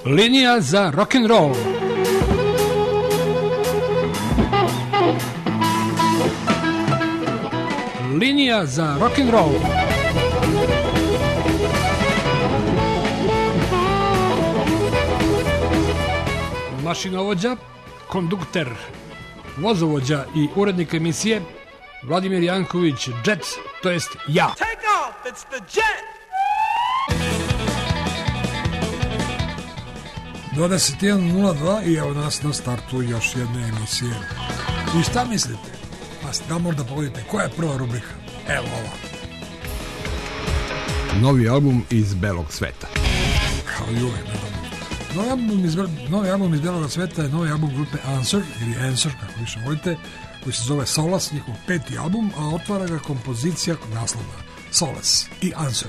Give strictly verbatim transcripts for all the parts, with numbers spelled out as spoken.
Linija za rock'n'roll. Linija za rock'n'roll. Mašinovođa, kondukter, vozovođa i urednik emisije Vladimir Janković, Jet, to jest ja. Take off, it's the jet. dvadeset jedan nula dva i evo nas na startu još jedne emisije. I šta mislite? Pa da možda pogledajte, koja je prva rubrika? Evo ova. Novi album iz belog sveta. Kao i uvek, ne novi album, iz, novi album iz belog sveta je novi album grupe Answer, ili Answer, kako više volite, koji se zove Solace, njihov peti album, a otvara ga kompozicija naslovna Solace i Answer.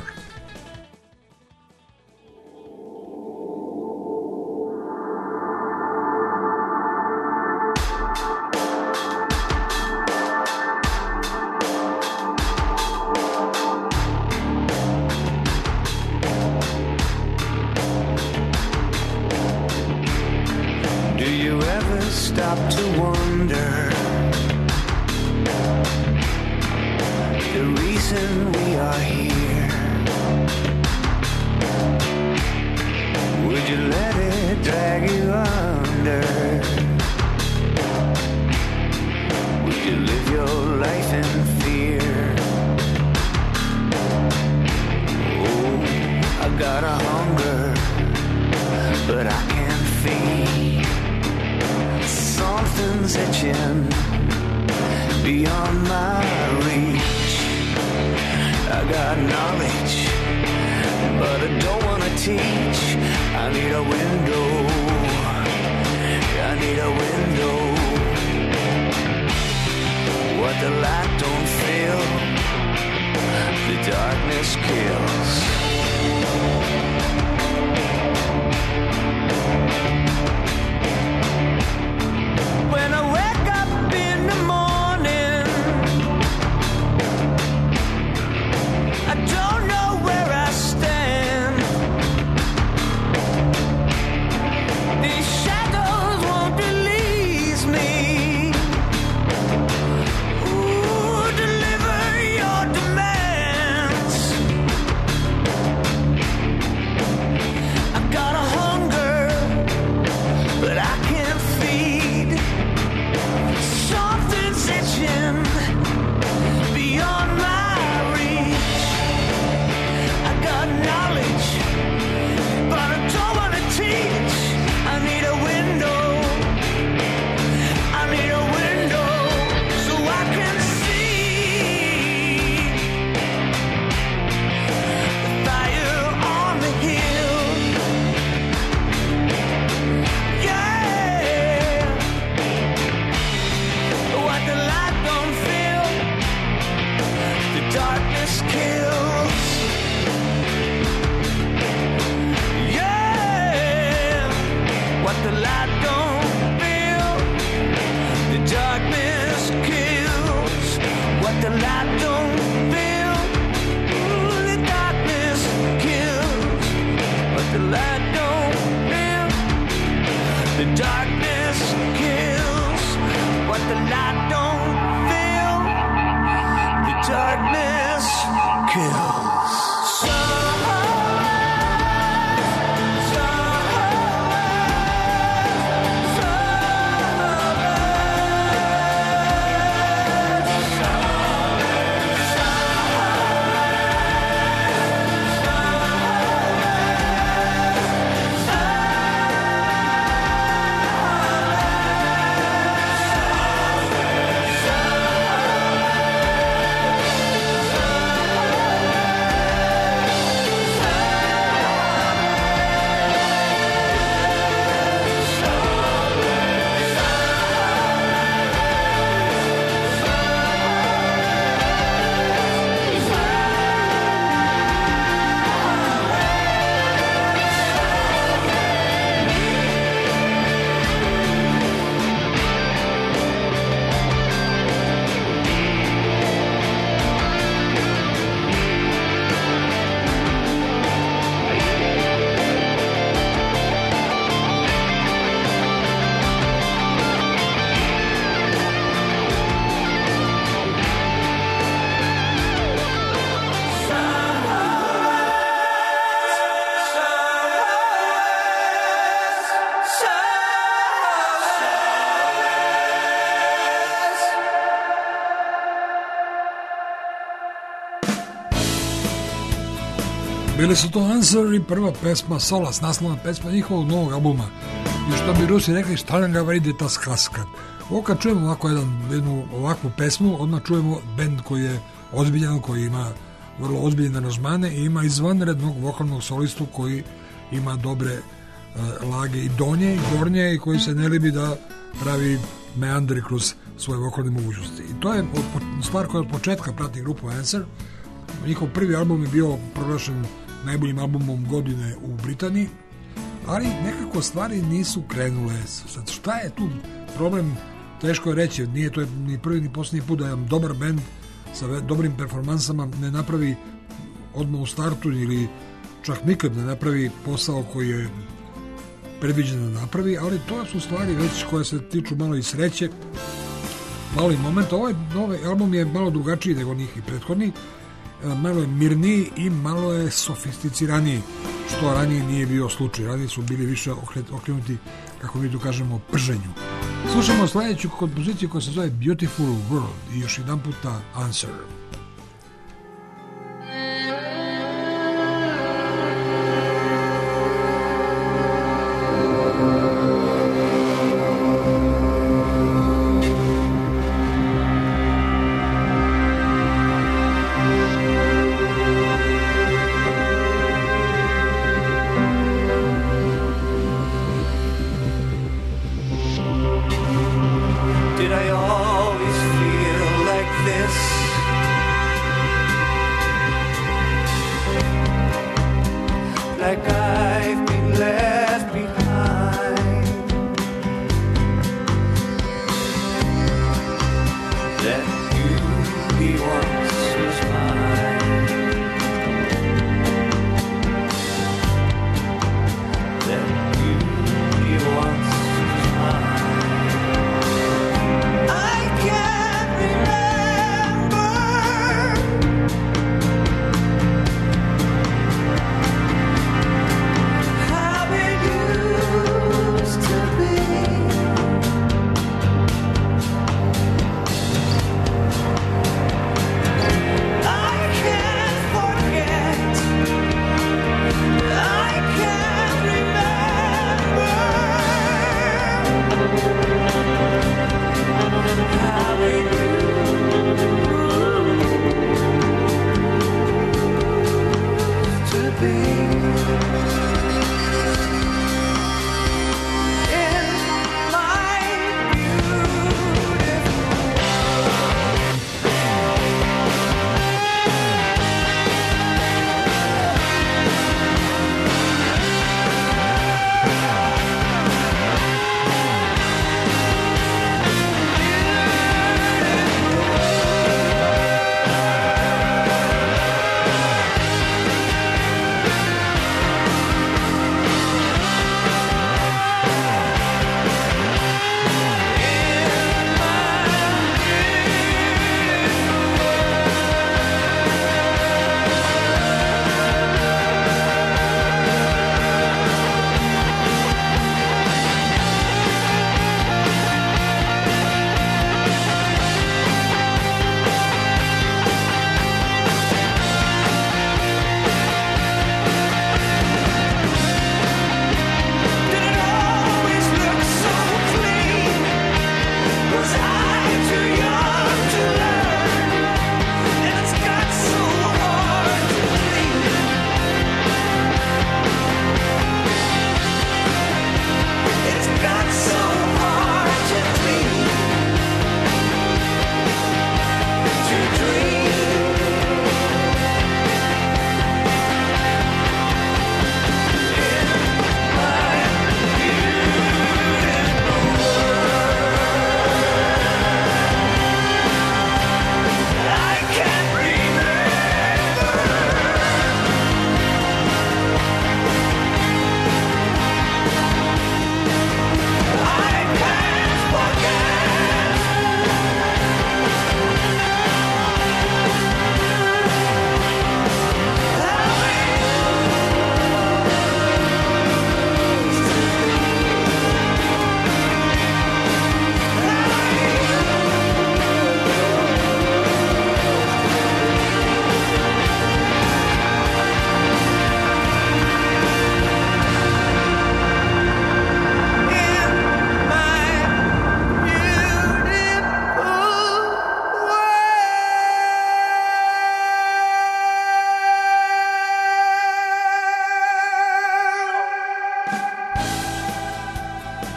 Bili su to Answer i prva pesma Solas, naslovna pesma njihovog novog albuma. I što bi Rusi rekli, šta nam ga vridi ta skaska. Ovo kad čujemo ovako jedan, jednu ovakvu pesmu, odmah čujemo bend koji je ozbiljan, koji ima vrlo ozbiljne aranžmane i ima izvanrednog vokalnog solistu koji ima dobre uh, lage i donje i gornje i koji se ne libi da pravi meandri kroz svoje vokalne mogućnosti. I to je stvar koja od početka prati grupu Answer. Njihov prvi album je bio proglašen najboljim albumom godine u Britaniji, ali nekako stvari nisu krenule. Sad, šta je tu problem? Teško je reći, nije to ni prvi ni posljednji put da jedan dobar bend sa dobrim performansama ne napravi odmah u startu ili čak nikad ne napravi posao koji je predviđen da napravi, ali to su stvari već koje se tiču malo i sreće, malo i momenta. Ovaj novi album je malo drugačiji nego njih i prethodni, malo je mirniji i malo je sofisticiraniji, što ranije nije bio slučaj. Ranije su bili više okrenuti, kako mi tu kažemo, prženju. Slušamo sljedeću kompoziciju koja se zove Beautiful World i još jedan puta Answer.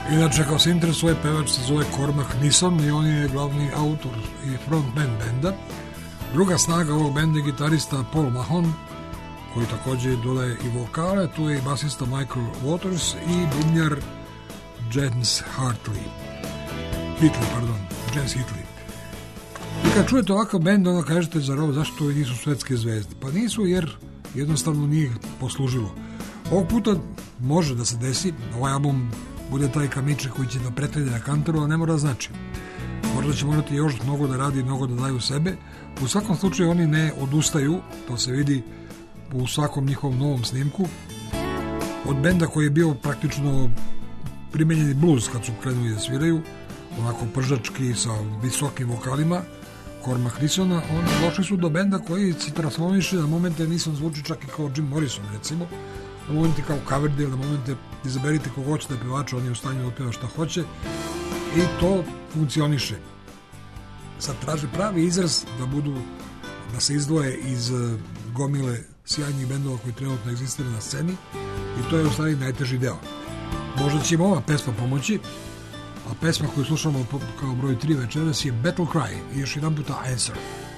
Inače, kao se interesuje, pevač se zove Cormac Nisson i on je glavni autor i frontman benda. Druga snaga ovog benda je gitarista Paul Mahon, koji također dodaje i vokale. Tu je i basista Michael Waters i bubnjar James Hartley. Hitley, pardon, James Hitley. I kad čujete ovakav bend, onda kažete za ovo, zašto ovi nisu svetske zvezde? Pa nisu, jer jednostavno nije ih poslužilo. Ovog puta može da se desi, ovaj album bude taj kamičak koji će da pretrede na kantoru, a ne mora da znači. Možda će morati još mnogo da radi, mnogo da daju sebe. U svakom slučaju oni ne odustaju, to se vidi u svakom njihovom novom snimku. Od benda koji je bio praktično primenjeni blues kad su krenuli da sviraju, onako pržački sa visokim vokalima, Cormac Nissona, oni došli su do benda koji se transformiše, na momente Nisson zvuči čak i kao Jim Morrison, recimo, na momente kao Coverdale, na momente izaberite kog hoćete pevača, on je u stanju da otpeva šta hoće i to funkcioniše. Sad traže pravi izraz da budu, da se izdvoje iz gomile sjajnih bendova koji trenutno egzistiraju na sceni i to je u stvari najteži deo. Možda će im ova pesma pomoći, a pesma koju slušamo kao broj tri večeras je Battle Cry i još jedan puta Answer.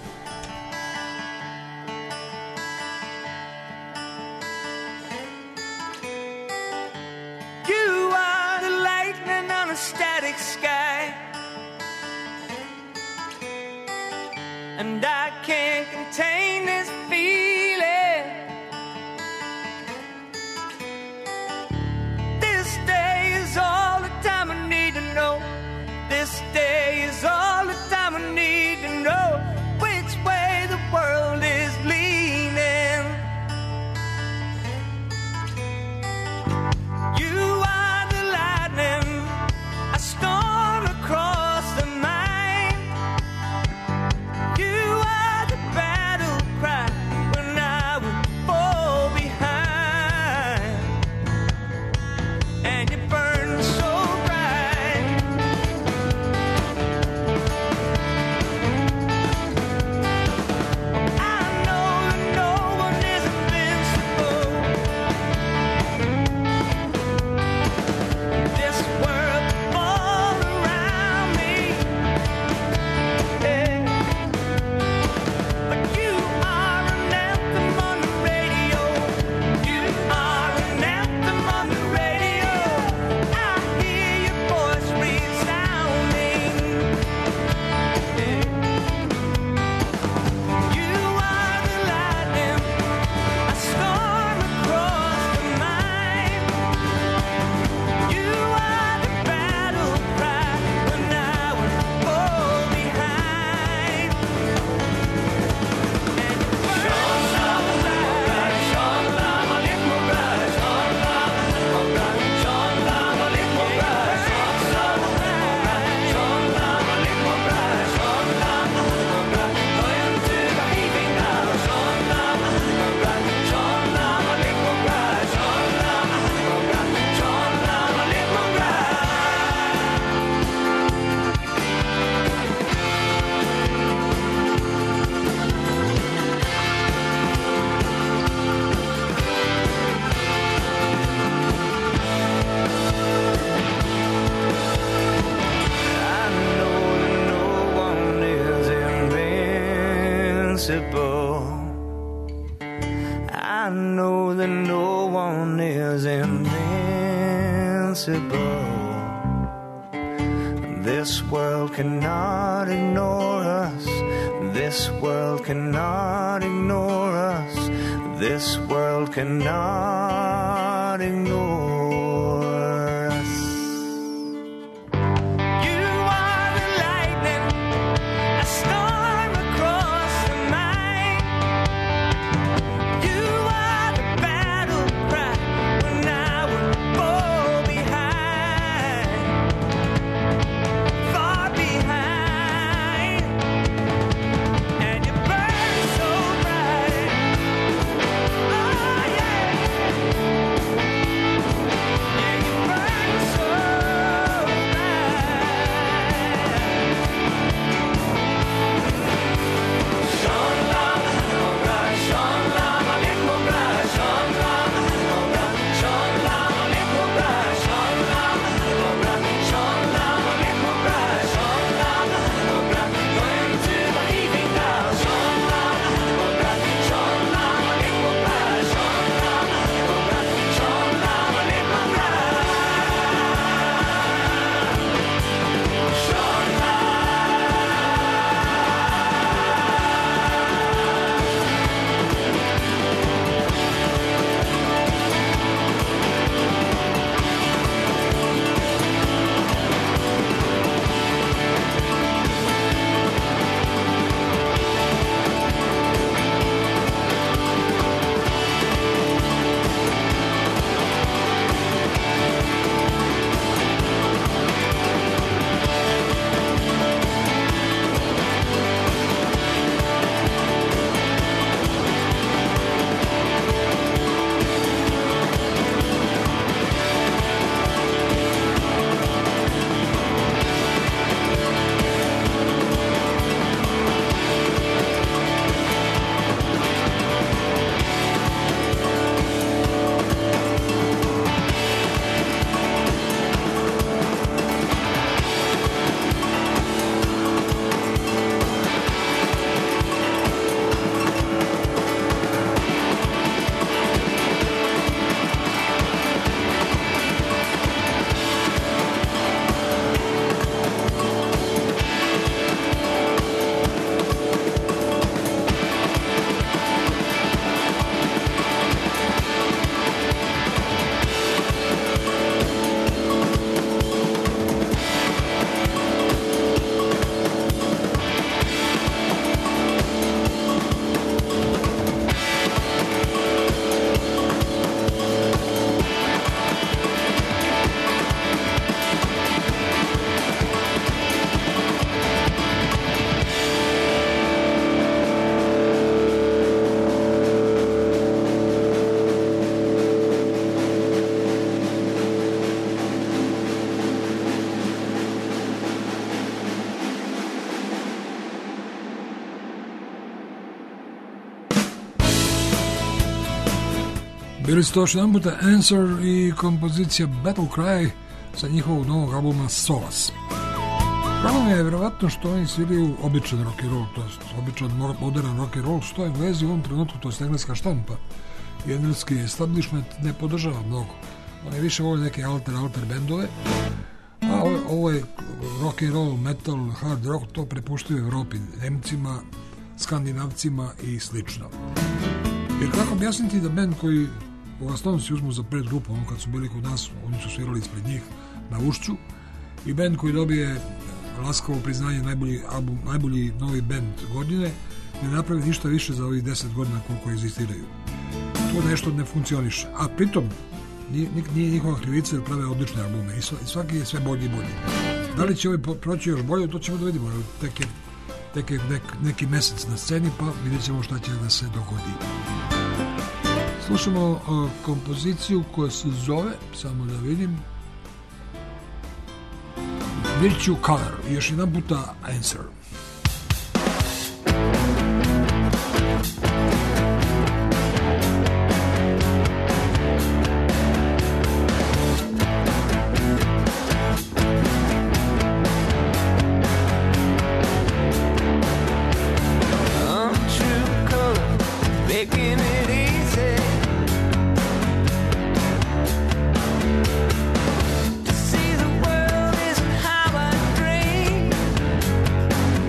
You are the lightning on a static sky, and I can't contain this feeling. This day is all the time I need to know. This day is all the time I need to know which way the world is leaning. You are the lightning, a storm across the mind. You are the battle cry when I would fall behind, and you burn so bright. I know that no one is invincible. This world all around me, yeah. But you are an anthem on the radio. You are an anthem on the radio. I hear your voice resounding, yeah. You are the lightning, a storm across the mind. You are the battle cry when I would fall behind. And you burn so bright. Sean Lama, lit more bright. Sean Lama, lit more bright. Sean Lama, lit more bright. Sean Lama, lit more bright. Sean Lama, lit more bright. Going to the evening now. Sean Lama, lit more bright. Sean Lama, lit more bright. Sean Lama, lit more bright. Sean Lama, lit more bright. I know that no one is invincible. I know that no one is invincible. This world cannot ignore us. This world cannot ignore us. This world cannot ignore us. You are the lightning, a storm across the mind. You are the battle cry when I would fall behind, far behind, and you burn so bright. Oh yeah. Bili su to još jedan puta Answer i kompozicija Battle Cry sa njihovog novog albuma Solace. Problem je vjerovatno što oni sviraju običan rock and roll, to je običan modern rock and roll, što Englezi u ovom trenutku, to je engleska štampa i engleski establishment ne podržava mnogo. Oni više vole neke alter, alter bendove, a ovo, ovo je rock and roll, metal, hard rock, to prepuštaju Evropi, Nemcima, Skandinavcima i slično. Jer kako objasniti da bend koji u osnovu si uzmu za pred grupu, ono kad su bili kod nas, oni su svirali ispred njih na Ušću, i bend koji dobije laskavo priznanje najbolji album, najbolji novi bend godine, ne napravi ništa više za ovih deset godina koliko egzistiraju. To nešto ne funkcioniše. A pritom, nije, nije njihova krivica jer prave odlične albume i svaki je sve bolji i bolji. Da li će ovaj proći još bolje, to ćemo da vidimo. Tek je, tek je nek, neki mesec na sceni, pa vidjet ćemo šta će da se dogodi. Slušamo uh, kompoziciju koja se zove, samo da vidim, Virtue Color, i još jedan puta Answer. See the world isn't how I dream.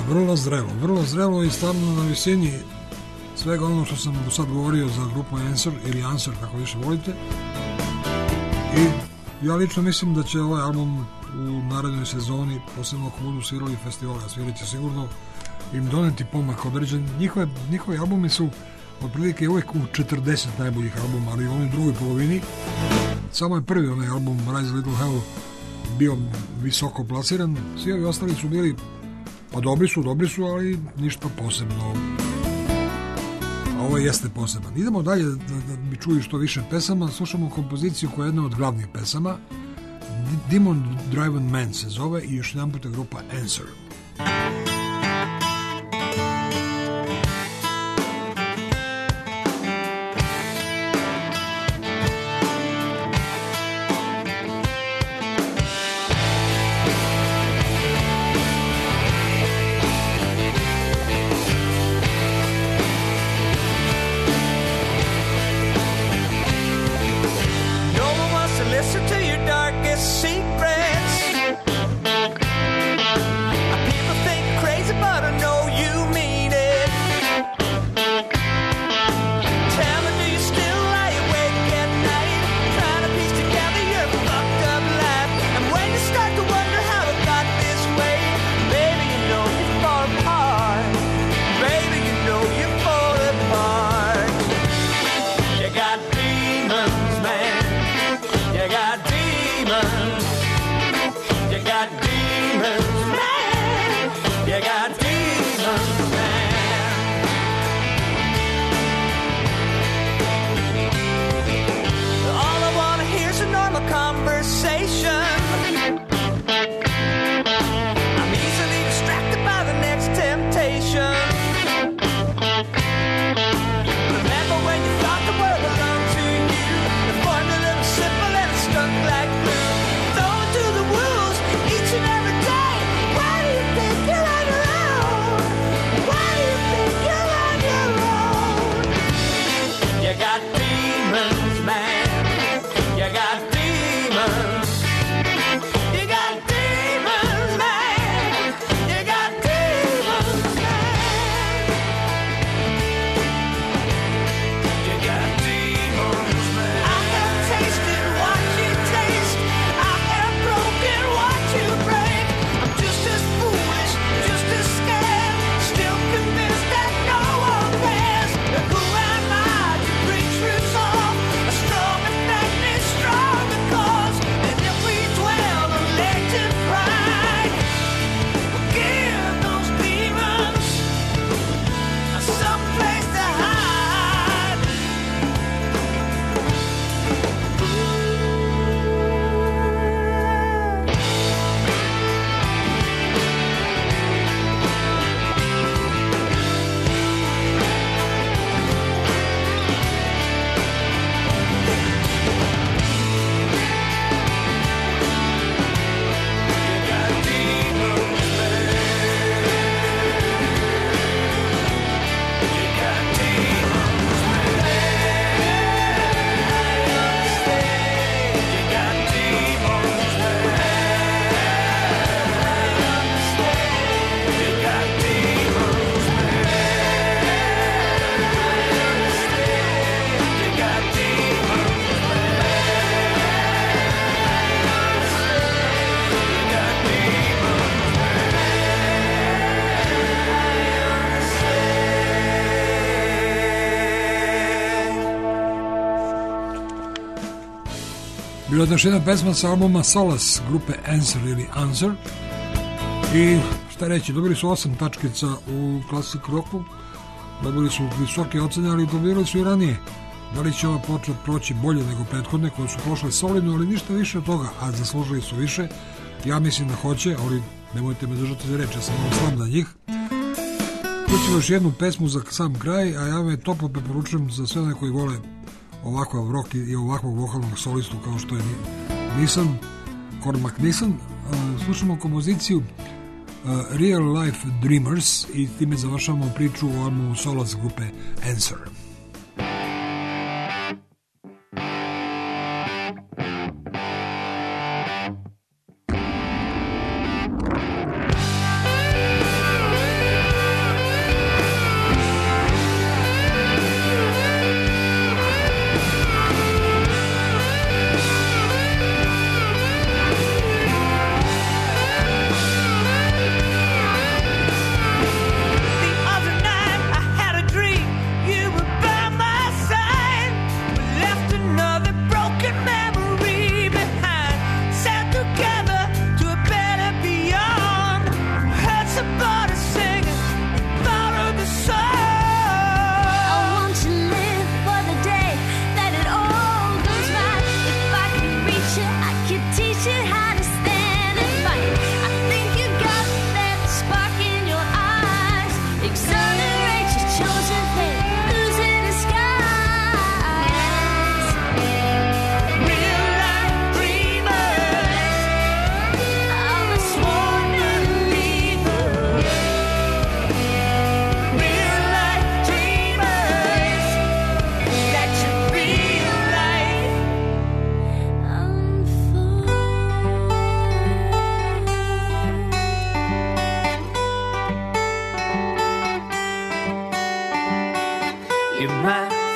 Vrlo zrelo, vrlo zrelo i stvarno na visini svega ono što sam do sad govorio za grupu Answer ili Answer, kako više volite. I ja lično mislim da će ovaj album u narednoj sezoni, posebno ako budu svirali festivale, a svirat će sigurno, im doneti pomak određen. Njihove, njihovi albumi su otprilike uvek u četrdeset najboljih albuma, ali u onoj drugoj polovini. Samo je prvi onaj album Rise a Little Hell bio visoko plasiran, svi ovi ostali su bili, pa dobri su, dobri su, ali ništa posebno. A ovo jeste poseban. Idemo dalje da, da bi čuli što više pesama. Slušamo kompoziciju koja je jedna od glavnih pesama. Demon Driven Man se zove i još jedan puta grupa Answer. Bila je još jedna pesma sa albuma Solace grupe Answer ili Answer. I šta reći, dobili su osam tačkica u Classic Rocku, dobili su visoke ocene, ali dobili su i ranije. Da li će ova počet proći bolje nego prethodne koje su prošle solidno, ali ništa više od toga, a zaslužili su više. Ja mislim da hoće, ali nemojte me držati za reč, ja sam malo slam za njih. Čućemo još jednu pesmu za sam kraj, a ja me toplo preporučujem za sve one koji vole ovakav rock i ovakvog vokalnog solistu kao što je Nissan, Cormac Nissan. Slušamo kompoziciju Real Life Dreamers i time završavamo priču o albumu Solace grupe Answer.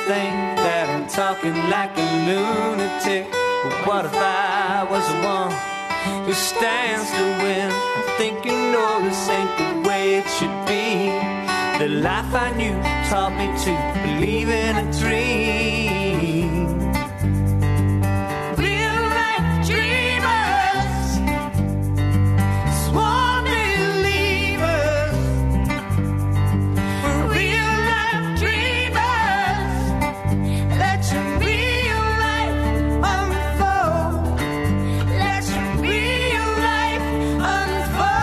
think that I'm talking like a lunatic. But what if I was the one who stands to win? I think you know this ain't the way it should be. The life I knew taught me to believe in a dream. Real life dreamers, sworn believers. We're real life dreamers. Let your real life unfold. Let your real life unfold.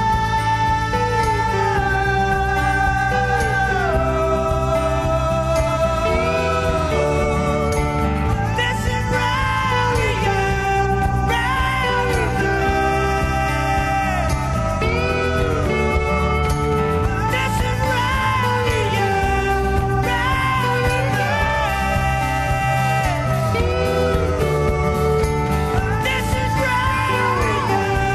This is radio, radio. This is radio, radio. This is radio,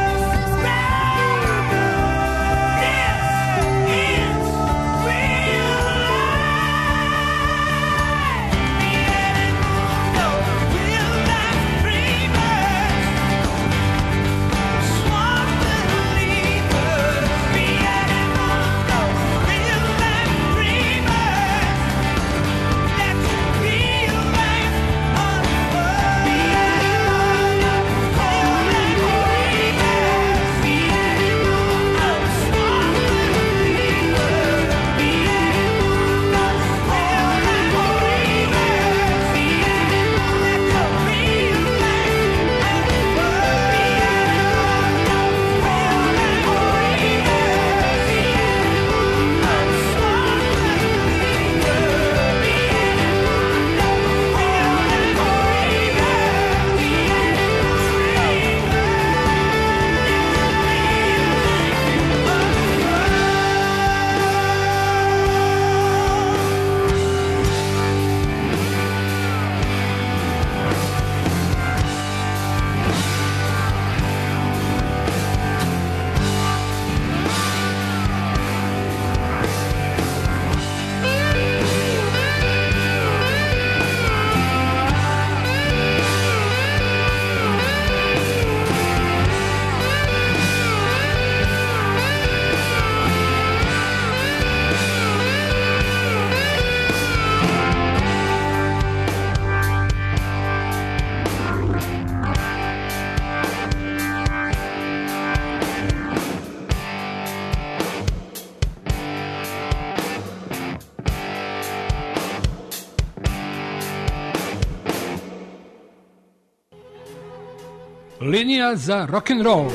Linija za rock'n'roll.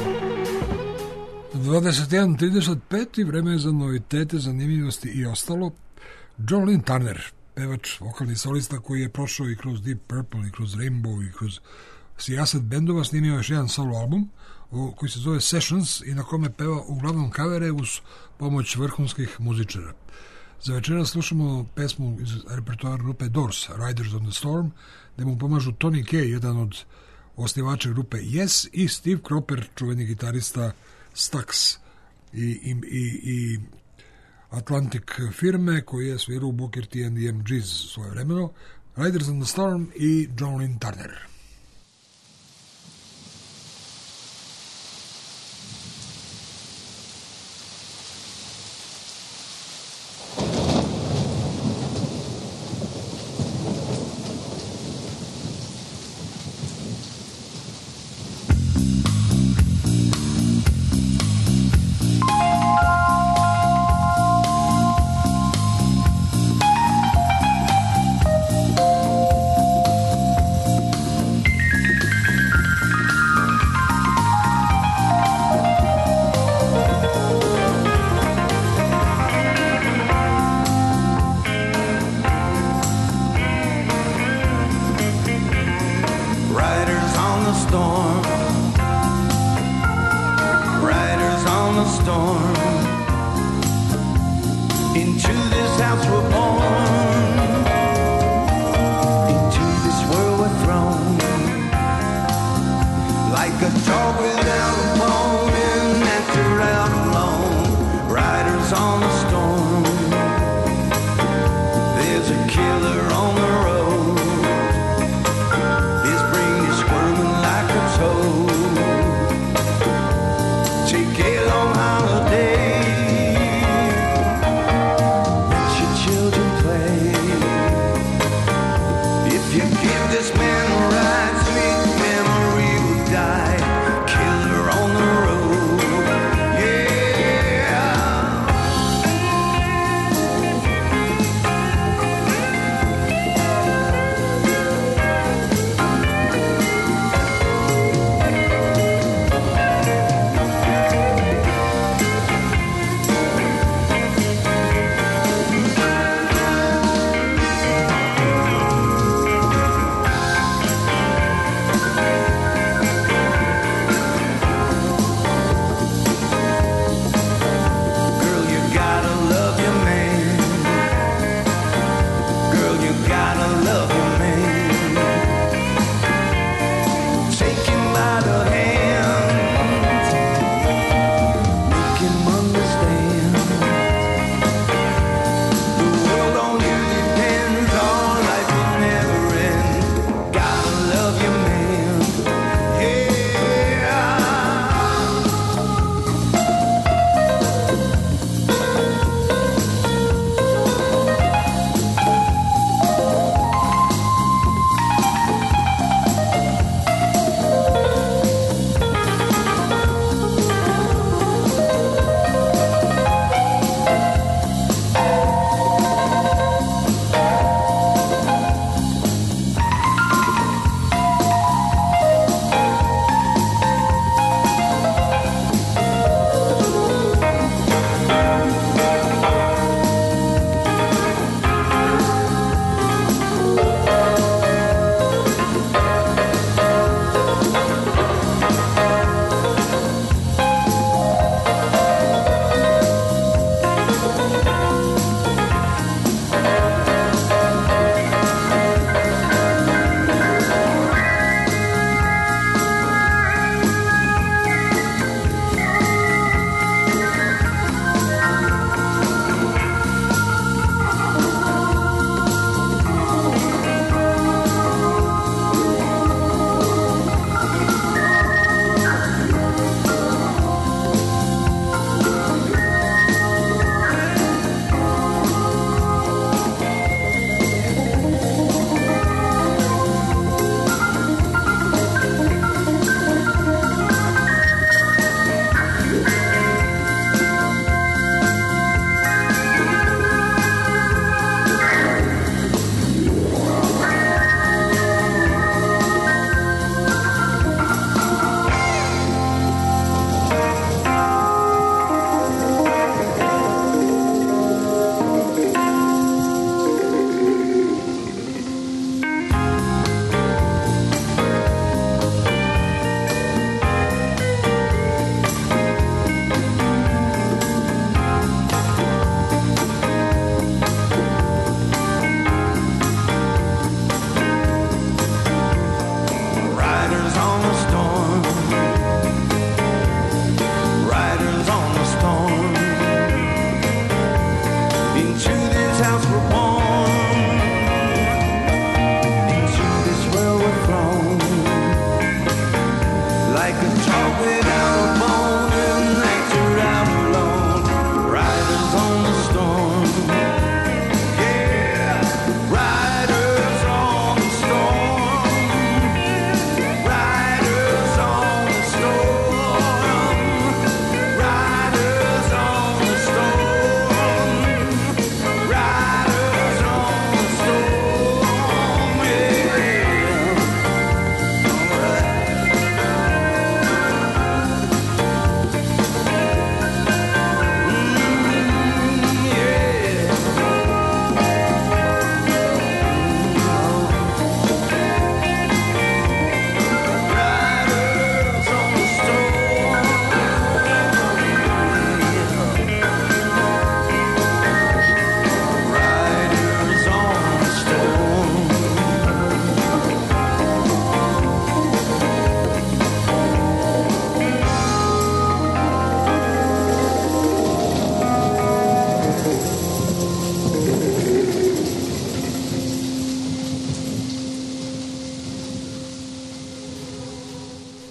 dvadeset jedan trideset pet i vreme je za novitete, zanimljivosti i ostalo. John Lynn Turner, pevač, vokalni solista koji je prošao i kroz Deep Purple i kroz Rainbow i kroz sijaset bendova, snimio još jedan solo album koji se zove Sessions i na kome peva uglavnom kavere uz pomoć vrhunskih muzičara. Za večera slušamo pesmu iz repertoara grupe Doors, Riders on the Storm, gde mu pomažu Tony Kaye, jedan od osnivača grupe Yes, i Steve Cropper, čuveni gitarista Stax i, i, i, i Atlantic firme koji je svirao u Booker T and the M Gs svoje vremeno. Riders on the Storm i John Lynn Turner. On the storm, there's a killer on the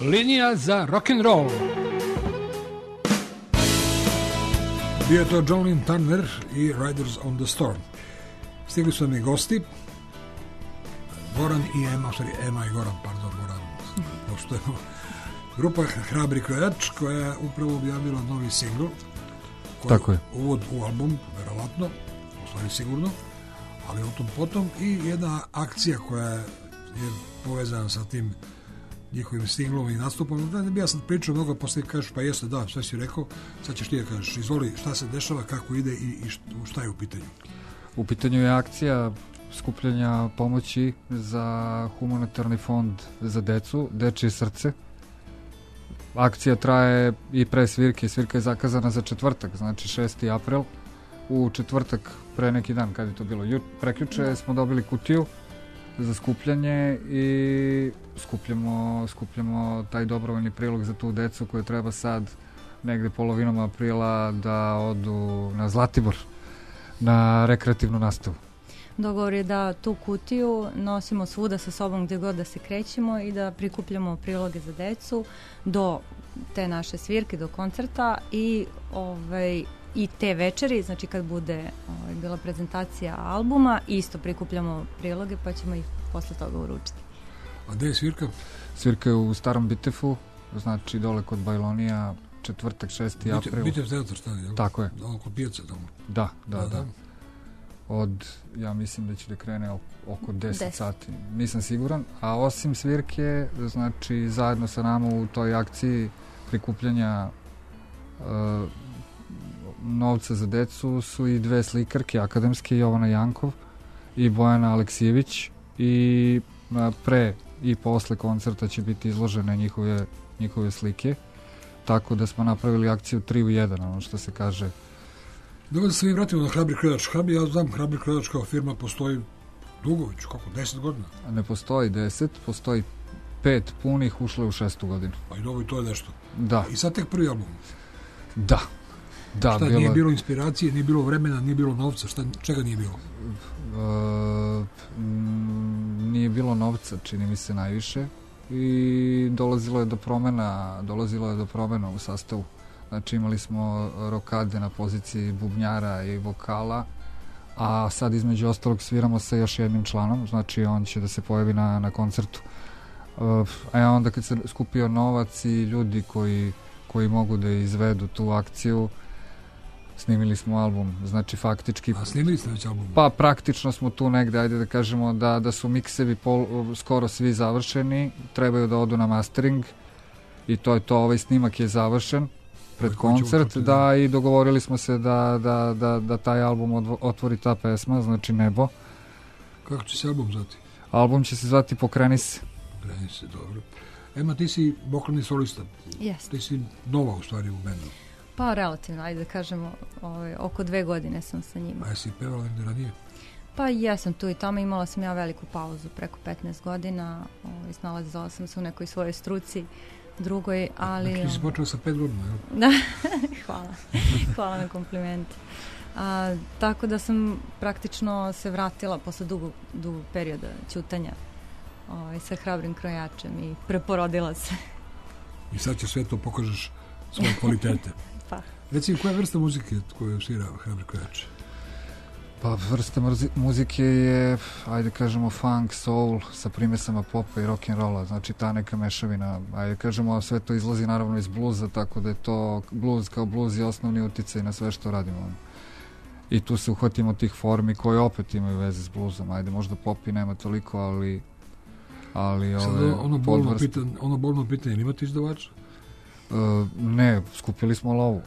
Linija za rock'n'roll. Bio je to John Lynn Turner i Riders on the Storm. Stigli su mi gosti, Goran i Ema, u stvari Ema i Goran, pardon, Goran, poštojemo. Grupa Hrabri krojač koja je upravo objavila novi singl. Tako je. Uvod u album, verovatno, u stvari sigurno, ali o tom potom i jedna akcija koja je povezana sa tim njihovim singlom i nastupom. Da ne bi ja sad pričao mnogo, poslije kažeš pa jeste, da, sve si rekao, sad ćeš ti da kažeš, izvoli šta se dešava, kako ide i, i šta je u pitanju. U pitanju je akcija skupljanja pomoći za humanitarni fond za decu, Dečije srce. Akcija traje i pre svirke, svirka je zakazana za četvrtak, znači šesti april. U četvrtak, pre neki dan, kad je to bilo, prekjuče smo dobili kutiju za skupljanje i skupljamo, skupljamo taj dobrovoljni prilog za tu decu koje treba sad negde polovinom aprila da odu na Zlatibor na rekreativnu nastavu. Dogovor je da tu kutiju nosimo svuda sa sobom gdje god da se krećemo i da prikupljamo priloge za decu do te naše svirke, do koncerta i ovaj, i te večeri, znači kad bude ovaj, bila prezentacija albuma, isto prikupljamo priloge pa ćemo ih posle toga uručiti. A gde je svirka? Svirka je u Starom Bitefu, znači dole kod Bajlonija, četvrtak, šesti april. Bitev teatr, šta je? Tako je. Da, kod pijaca tamo. Da, da, da. da. da. Od, ja mislim da će da krene oko deset sati, nisam siguran, a osim svirke, znači zajedno sa nama u toj akciji prikupljanja uh, novca za decu su i dve slikarke akademske, Jovana Jankov i Bojana Aleksijević, i uh, pre i posle koncerta će biti izložene njihove, njihove slike, tako da smo napravili akciju tri u jedan, ono što se kaže. Dobro da se mi vratimo na Hrabri krojač. Hrabri, ja znam, Hrabri krojač kao firma postoji dugo već, kako, deset godina? Ne postoji deset, postoji pet punih, ušlo je u šestu godinu. Pa i dobro, i to je nešto. Da. I sad tek prvi album. Da. Da, šta, bila... nije bilo inspiracije, nije bilo vremena, nije bilo novca, šta, čega nije bilo? Uh, nije bilo novca, čini mi se najviše, i dolazilo je do promena, dolazilo je do promena u sastavu. Znači imali smo rokade na poziciji bubnjara i vokala, a sad između ostalog sviramo sa još jednim članom, znači on će da se pojavi na, na koncertu. Uh, a onda kad se skupio novac i ljudi koji, koji mogu da izvedu tu akciju, snimili smo album, znači faktički... A snimili ste već album? Pa praktično smo tu negde, ajde da kažemo da, da su miksevi pol, skoro svi završeni, trebaju da odu na mastering i to je to, ovaj snimak je završen pred koncert, da, i dogovorili smo se da, da, da, da taj album odvo, otvori ta pesma, znači Nebo. Kako će se album zvati? Album će se zvati Pokreni se. Pokreni se, dobro. Ema, ti si vokalni solista. Jeste. Ti si nova u stvari u bendu. Pa relativno, ajde da kažemo, ovaj, oko dve godine sam sa njima. A jesi pevala negdje ranije? Pa jesam tu i tamo, imala sam ja veliku pauzu, preko petnaest godina, ovaj, snalazila sam se u nekoj svojoj struci, drugoj, ali... Znači, ti si počela sa pet godina, jel? Da, hvala. Hvala na komplimentu. A, tako da sam praktično se vratila posle dugog, dugog perioda ćutanja ovaj, sa Hrabrim krojačem i preporodila se. I sad će sve to pokažeš svoje kvalitete. Pa. Recimo, koja vrsta muzike koju svira Hrabri krojač? Pa vrsta muzike je, ajde kažemo, funk, soul sa primesama popa i rock'n'rolla, znači ta neka mešavina, ajde kažemo, sve to izlazi naravno iz bluza, tako da je to bluz kao bluz je osnovni uticaj na sve što radimo. I tu se uhvatimo tih formi koje opet imaju veze s bluzom, ajde možda pop i nema toliko, ali ali sad ove ono bolno pitanje, ono bolno pitanje, imate izdavača? Uh, ne, skupili smo lovu.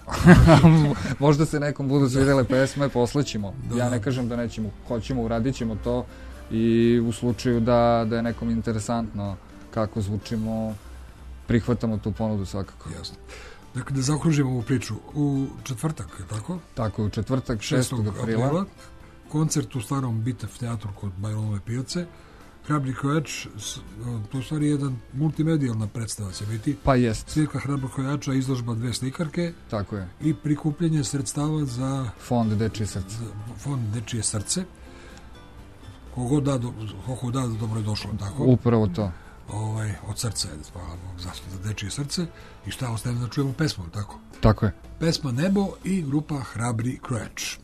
Možda se nekom budu svidjele pesme, poslećemo. Da. Ja ne kažem da nećemo, hoćemo, uradit ćemo to i u slučaju da, da je nekom interesantno kako zvučimo, prihvatamo tu ponudu svakako. Jasno. Dakle, da zaokružimo ovu priču. U četvrtak, je tako? Tako je, u četvrtak, šestog aprila. Koncert u Starom Bitev teatru kod Bajlonove pijace. Hrabri krojač, to je stvari jedan multimedijalna predstava će biti. Pa jest. Svirka Hrabri krojača, izložba dve slikarke. Tako je. I prikupljanje sredstava za... Fond Dečije srce. Fond Dečije srce. Kogo da, do, kogo da dobro je došlo, tako? Upravo to. ovaj, od srca, hvala Bog, zašto za dečije srce, i šta ostaje da čujemo pesmu, tako? Tako je. Pesma Nebo i grupa Hrabri Krojač.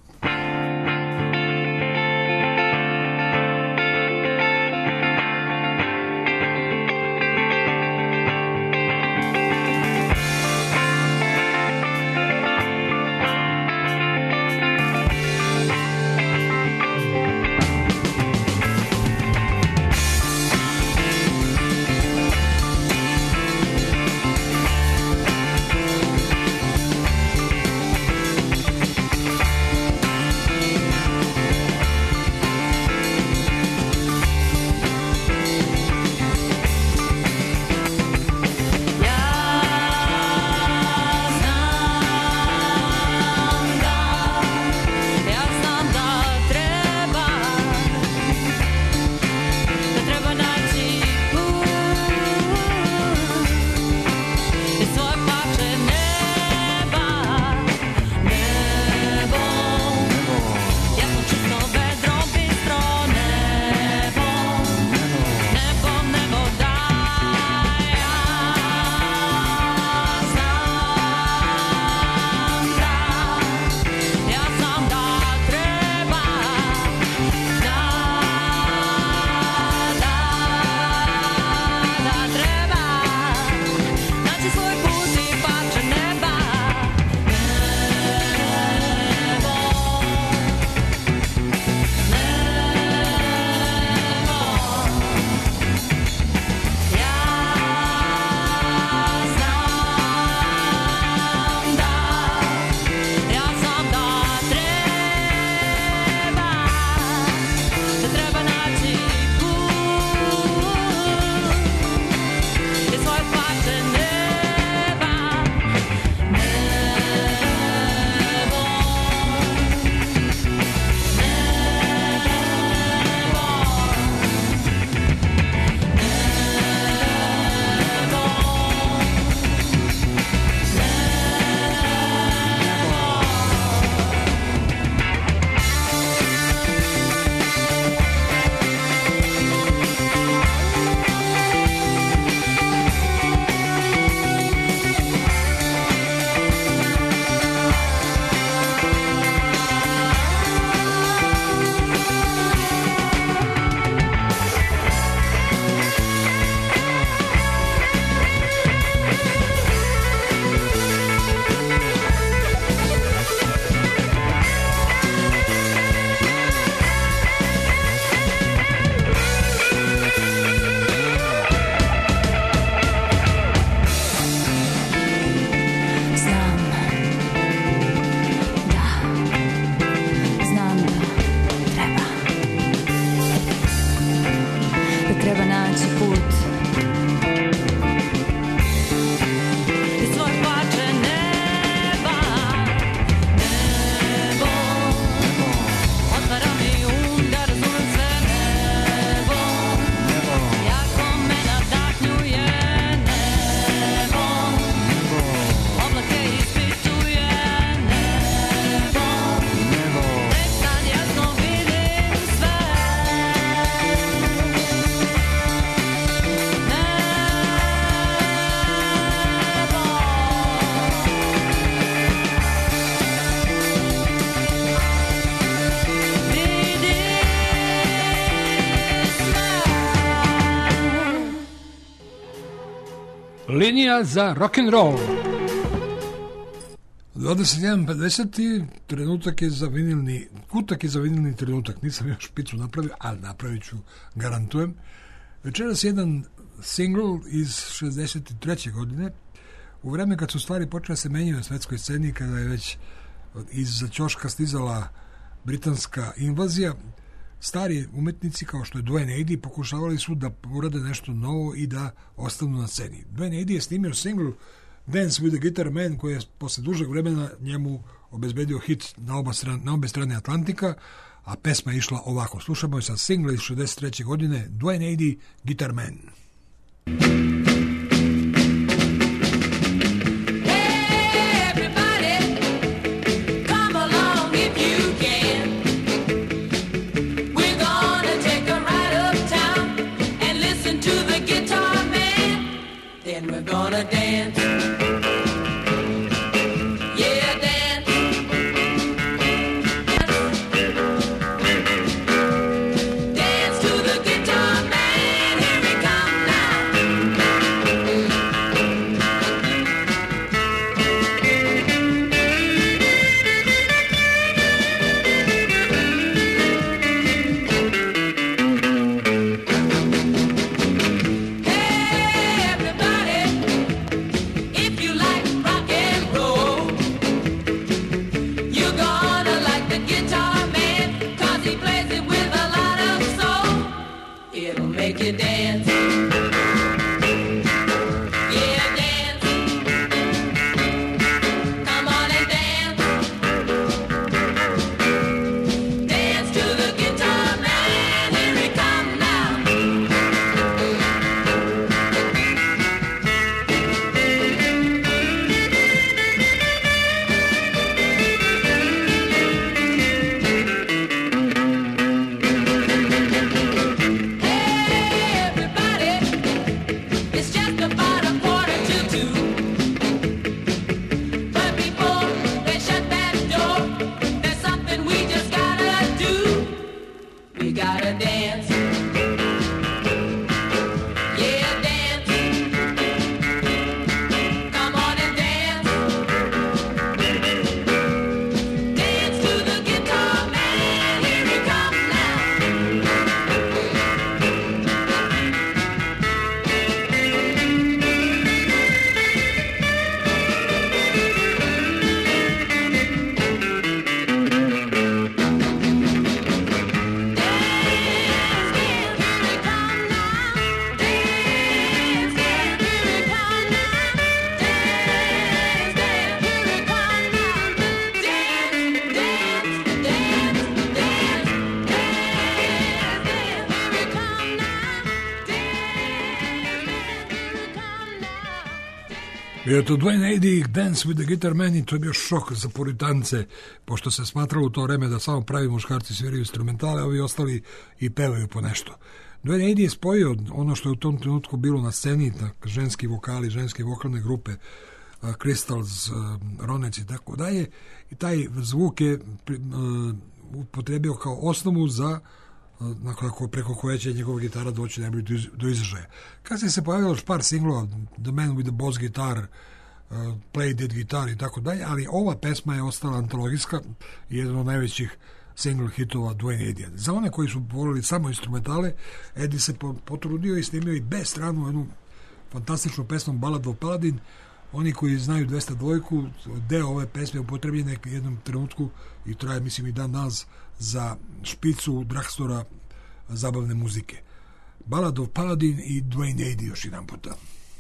Linija za rock'n'roll. dvadeset jedan pedeset trenutak je za vinilni, kutak je za vinilni trenutak. Nisam još špicu napravio, ali napravit ću, garantujem. Večeras jedan single iz šezdeset treće godine, u vreme kad su stvari počele se menjaju na svetskoj sceni, kada je već iz ćoška stizala britanska invazija. Stari umetnici kao što je Duane Eddy pokušavali su da urade nešto novo i da ostanu na sceni. Duane Eddy je snimio single Dance with the Guitar Man, koji je posle dužeg vremena njemu obezbedio hit na, oba strane, na obe strane Atlantika, a pesma je išla ovako. Slušamo je sa single iz šezdeset treće godine Duane Eddy, Guitar Man. We're gonna take a ride uptown and listen to the guitar make you dance. Yeah, dance. Come on and dance. Dance to the guitar man. Here he come now. Gotta dance. Yeah, dance. Come on and dance. Dance to the guitar man. Here he comes now. Bio je to Duane Eddy, Dance with the Guitar Man, i to je bio šok za puritance, pošto se smatralo u to vreme da samo pravi muškarci sviraju instrumentale, a ovi ostali i pevaju po nešto. Duane Eddy je spojio ono što je u tom trenutku bilo na sceni, tak, ženski vokali, ženske vokalne grupe, uh, Crystals, uh, Ronec i tako dalje, i taj zvuk je uh, upotrebio kao osnovu za nakon preko koje će njegova gitara doći najbolje do, iz, do izražaja. Kasnije se pojavilo još par singlova, The Man with the Boss Guitar, uh, Play Dead Guitar i tako dalje, ali ova pesma je ostala antologijska i jedan od najvećih single hitova Duane Eddy. Za one koji su volili samo instrumentale, Eddy se potrudio i snimio i B stranu, jednu fantastičnu pesmu Ballad of Paladin. Oni koji znaju dvesta dva, deo ove pesme upotrebljen je u jednom trenutku i traje, mislim, i dan danas za špicu Dragstora zabavne muzike. Ballad of Paladin i Duane Eddy još jedan puta.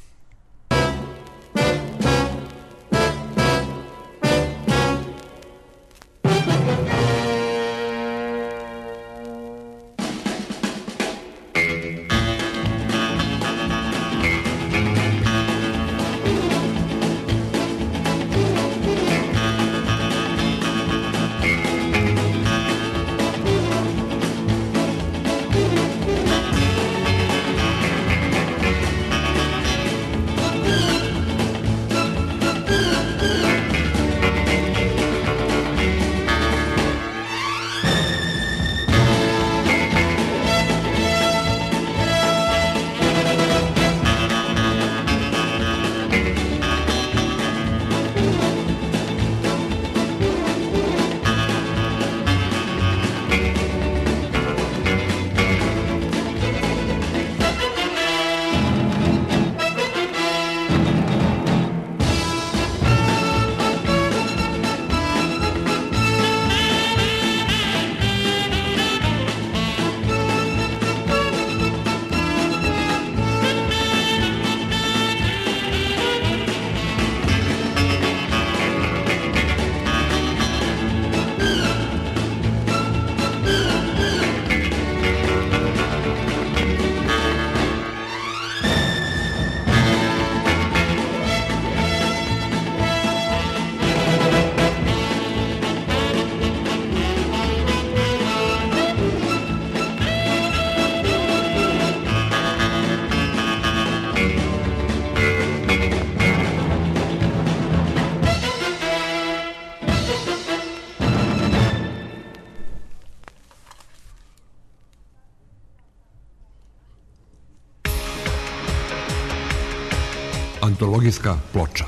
Antologijska ploča.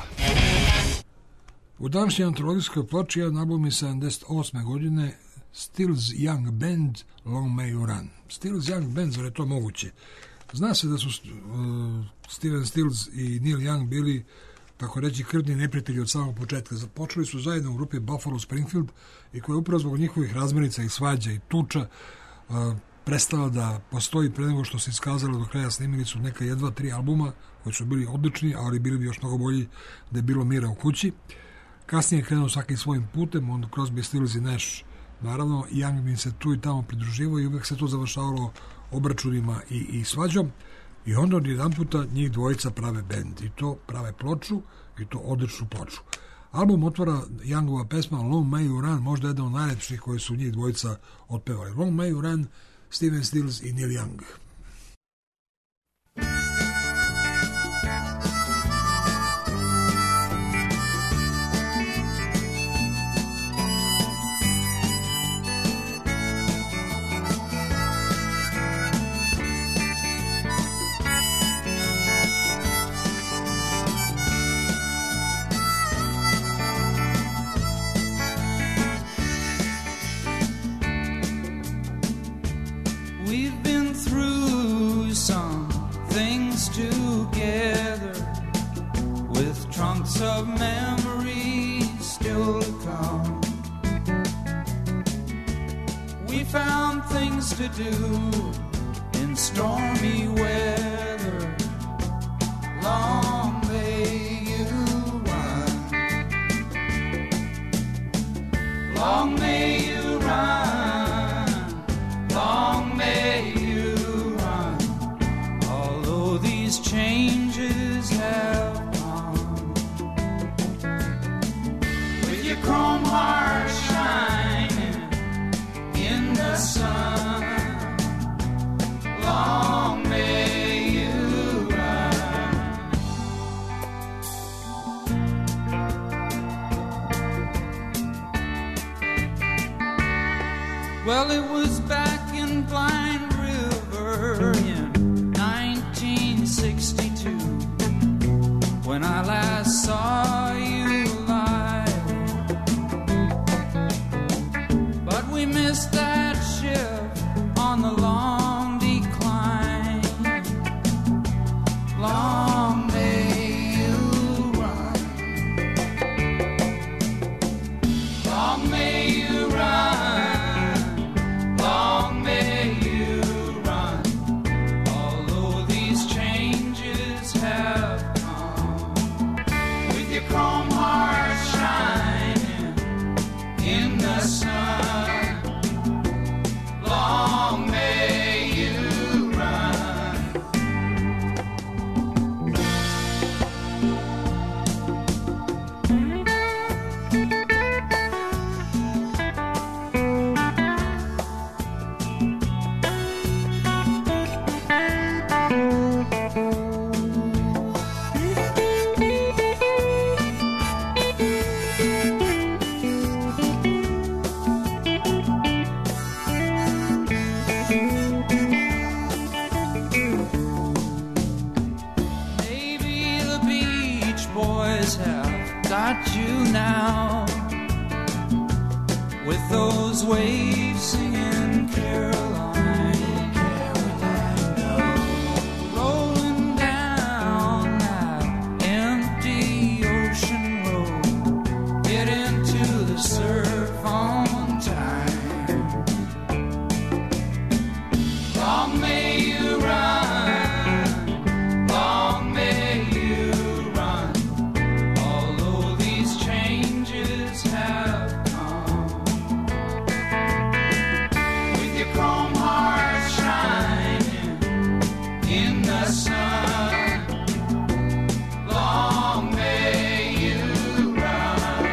U današnjoj antologijskoj ploči jedan album iz sedamdeset osme godine, Stills Young Band, Long May You Run. Stills Young Band, zar je to moguće? Zna se da su uh, Steven Stills i Neil Young bili, tako reći, krvni neprijatelji od samog početka. Započeli su zajedno u grupi Buffalo Springfield i koja je upravo zbog njihovih razmirica i svađa i tuča uh, prestala da postoji pre nego što se iskazalo do kraja. Snimili su neka jedva tri albuma koji su bili odlični, ali bili bi još mnogo bolji da je bilo mira u kući. Kasnije je krenuo svakim svojim putem, on Crosby, Stills i Nash, naravno, Young mi se tu i tamo pridruživao i uvek se to završavalo obračunima i, i svađom. I onda od jedan puta njih dvojica prave bend i to prave ploču i to odličnu ploču. Album otvara Youngova pesma Long May You Run, možda jedna od najlepših koje su njih dvojica otpevali. Long May You Run, Stephen Stills i Neil Young. We've been through some things together, with trunks of memories still to come. We found things to do in stormy weather. Long may you run. Long may you run. Long may you run. Although these changes have come, with your chrome heart shining in the sun. Long may you run. Well, it was back in Blind River in nineteen sixty-two when I last saw you live. But we missed that ship on the long decline. Long may you run. Long may you run. Long may you run. Although these changes have come, with your chrome heart shining in the sun. Long may you run. Maybe the Beach Boys have got you now, with those waves singing Caroline, Caroline, rolling down that empty ocean road, get into the surf on time. Long may you run. Long may you run. Although these changes have come, with your chrome heart shining in the sun. Long may you run.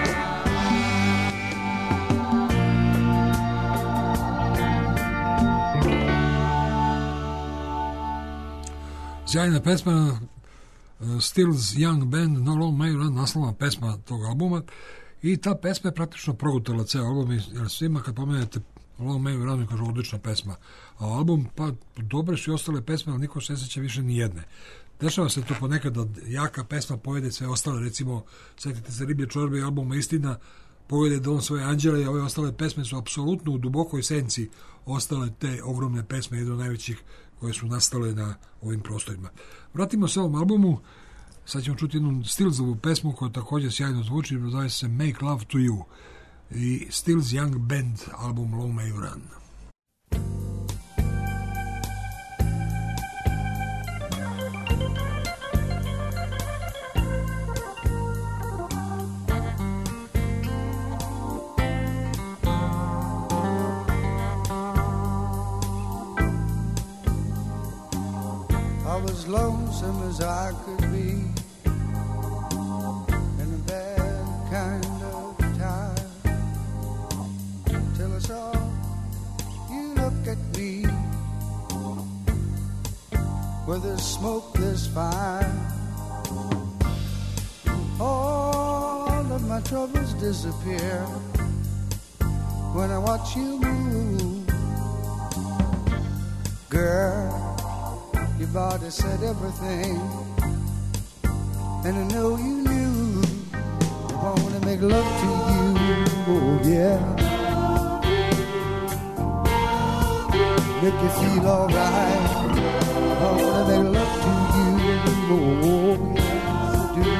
Sjajna pesma, uh, Stills Young Band, No Long May You Run, naslovna pesma tog albuma. I ta pesma je praktično progutala ceo album, jer svima kad pomenete Long May You Run, kažu odlična pesma. A album, pa dobre su i ostale pesme, ali niko se ne seća više ni jedne. Dešava se to ponekad da jaka pesma pojede sve ostale, recimo, setite se Riblje čorbe i albuma Istina, pojede Don svoje anđele, i ove ostale pesme su apsolutno u dubokoj senci ostale te ogromne pesme, jedno od najvećih koje su nastale na ovim prostorima. Vratimo se ovom albumu, sad ćemo čuti jednu Stillsovu pesmu koja također sjajno zvuči, zove se Make Love to You, i Stills Young Band, album Long May You Run. I was lonesome as I could be, in a bad kind of time, till I saw you look at me, with a smoke this fine. All of my troubles disappear when I watch you move. Girl, your body said everything, and I know you knew I wanna make love to you, oh yeah. Make you feel alright, I wanna make love to you, oh yes I do.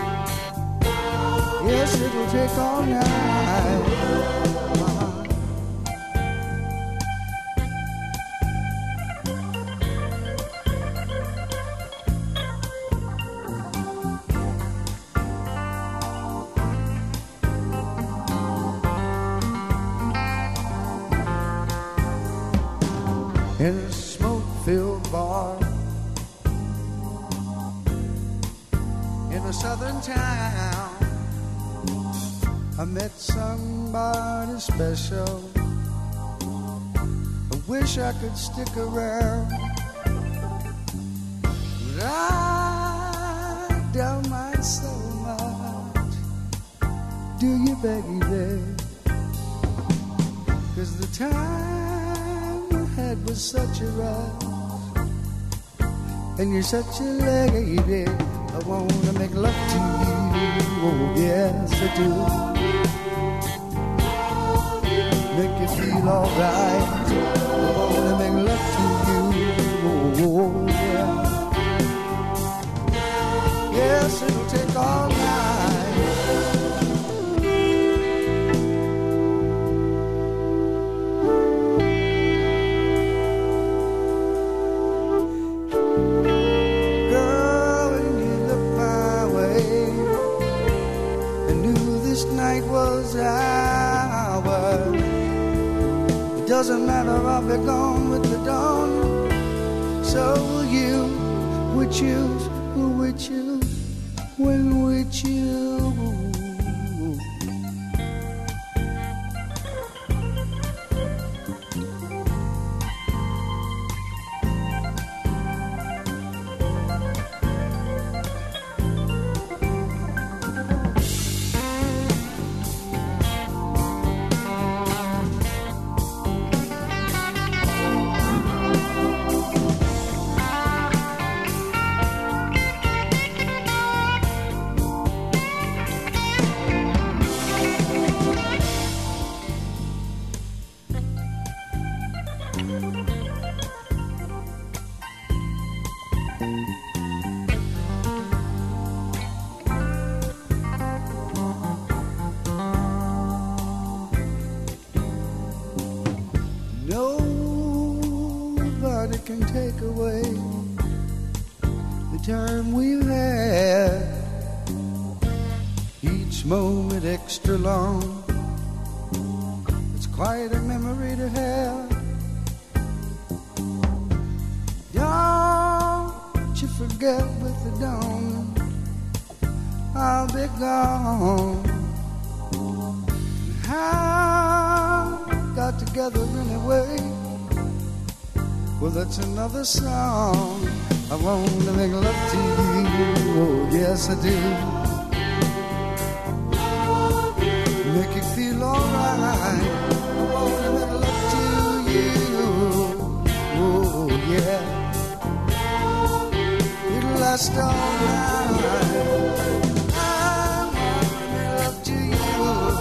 Yes, it'll take all night. In a smoke-filled bar in a southern town, I met somebody special. I wish I could stick around, but I doubt mine so much. Do you, baby? 'Cause the time we had was such a rush, and you're such a lady. I wanna make love to you, oh yes I do. Make you feel alright. I wanna make love to you, oh yeah. Yes, it'll take all night. Girl, when you look my way, I knew this night was ours. It doesn't matter, I'll be gone with the dawn. So will you, we choose, who we choose, when we choose. Nobody can take away the time we've had, each moment extra long. It's quite a memory to have. Don't you forget with the dawn, I'll be gone. How got together anyway? Well, that's another song. I want to make love to you, oh yes I do. Make you feel alright. I want to make love to you, oh yeah. It'll last all night. I want to make love to you.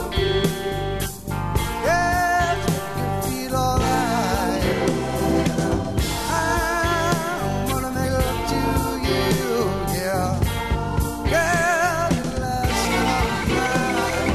Yes, make you feel alright. I want to make love to you, yeah. Girl, it'll last all night.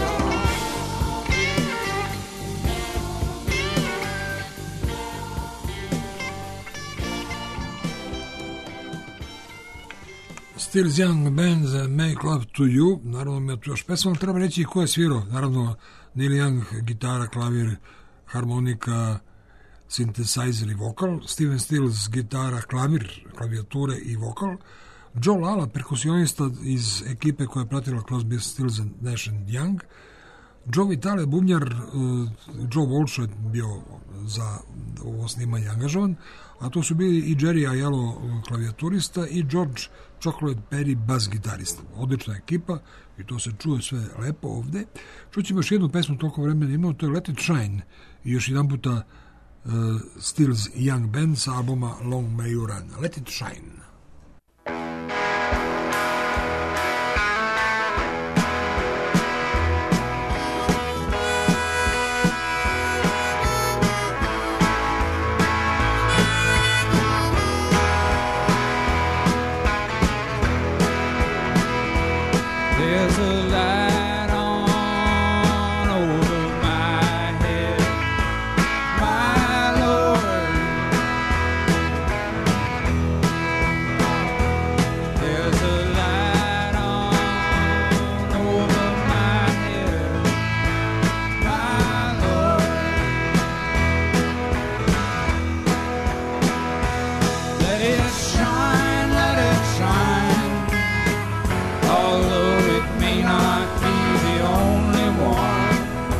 Steels Young Band za Make Love to You. Naravno ima tu još pesma, treba reći i ko je svirao. Naravno Neil Young, gitara, klavir, harmonika, synthesizer i vokal, Steven Stills gitara, klavir, klavijature i vokal, Joe Lala, perkusionista iz ekipe koja je pratila Crosby, Stills and Nash and Young, Joe Vitale, bubnjar, uh, Joe Walsh je bio za ovo snimanje angažovan, a to su bili i Jerry Aiello, klavijaturista, i George Chocolate Perry, bas gitarista. Odlična ekipa i to se čuje sve lepo ovde. Čućemo još jednu pesmu, toliko vremena imamo, to je Let It Shine i još jedan puta uh, Stills Young Band sa albuma Long May You Run. Let It Shine. There's a light on over my head, my Lord. There's a light on over my head, my Lord. Let it shine, let it shine, although it may not be the only one.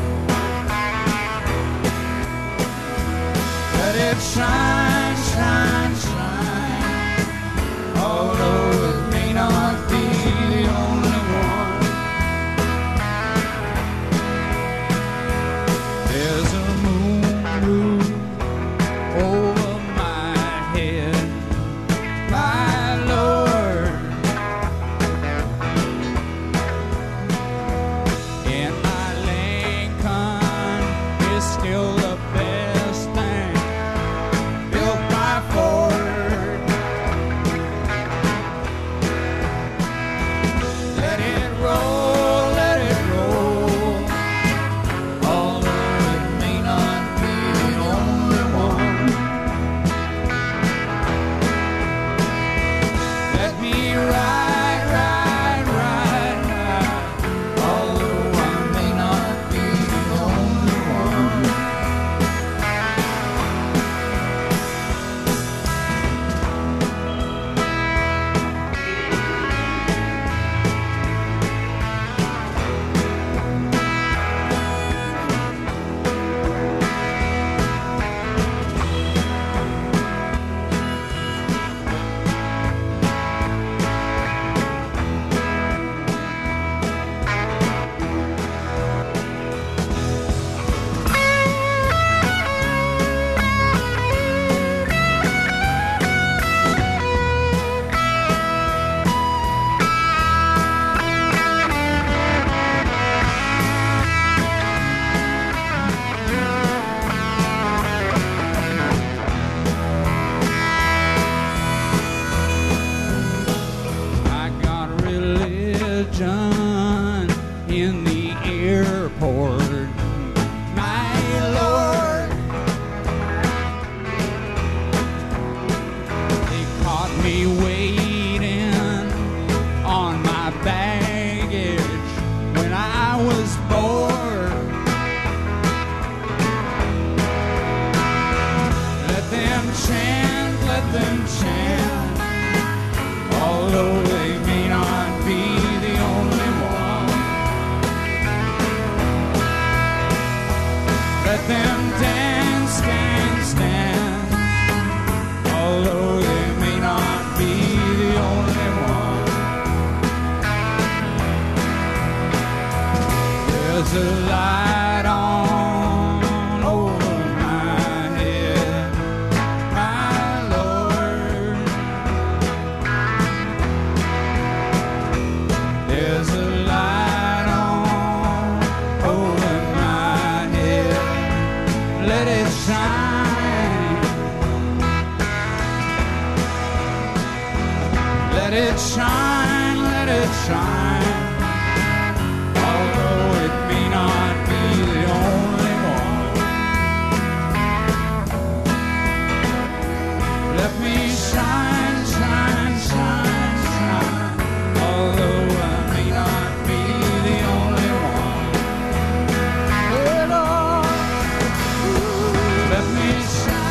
Let it shine, shine, shine, although it may not be the only one. There's a moon roof over my head, my Lord. And my Lincoln is still the best thing built by Ford. Let it roll, let it roll, although it may not be the only one. Let me ride, ride, ride, ride, although I may not be the only one. I got religion in the airport, my Lord. They caught me waiting on my baggage when I was bored. Let them chant, let them chant, although they may not be the only one. Let them dance, dance, dance, although they may not be the only one. There's a light on over my head, my Lord. There's a light on over my head. Let it shine. Let it shine, let it shine, although it may not be the only one. Let me shine, shine, shine, shine, although I may not be the only one. Oh, Lord, let me shine.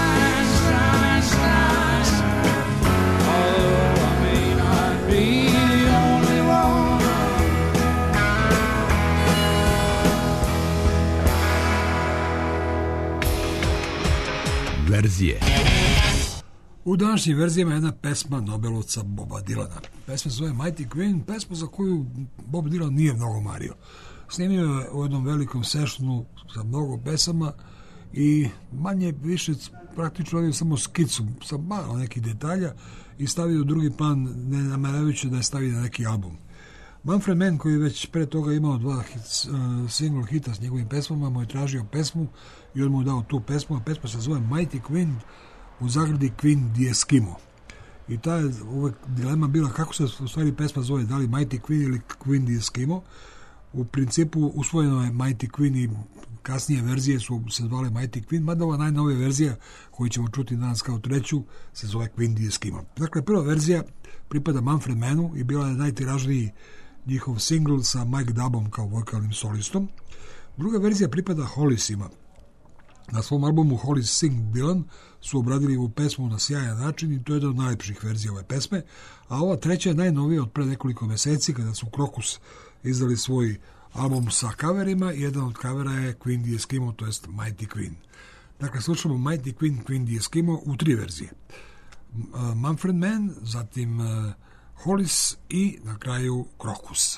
verzije. U današnjim verzijama jedna pesma Nobelovca Boba Dylana. Pesma se zove Mighty Queen, pesma za koju Bob Dylan nije mnogo mario. Snimio je u jednom velikom sessionu sa mnogo pesama i manje više praktično radio samo skicu sa malo nekih detalja i stavio u drugi plan, ne nameravajući da je stavi na neki album. Manfred Mann, koji je već pre toga imao dva hit, uh, single hita s njegovim pesmama, mu je tražio pesmu i on mu je dao tu pesmu, a pesma se zove Mighty Queen, u zagradi Queen di Eskimo. I ta je uvek dilema bila kako se u stvari pesma zove, da li Mighty Queen ili Queen di Eskimo. U principu usvojeno je Mighty Queen i kasnije verzije su se zvale Mighty Queen, mada ova najnovija verzija koju ćemo čuti danas kao treću se zove Queen di Eskimo. Dakle, prva verzija pripada Manfred Mannu i bila je najtiražniji njihov single sa Mike Dubbom kao vokalnim solistom. Druga verzija pripada Hollisima. Na svom albumu Hollis Sing Dylan su obradili ovu pesmu na sjajan način i to je jedna od najlepših verzija ove pesme, a ova treća je najnovija od pre nekoliko meseci kada su Krokus izdali svoj album sa kaverima i jedan od kavera je Queen di Eskimo, to jest Mighty Queen. Dakle, slušamo Mighty Queen, Queen di Eskimo u tri verzije. Uh, Manfred Mann, zatim uh, Hollis i na kraju Krokus.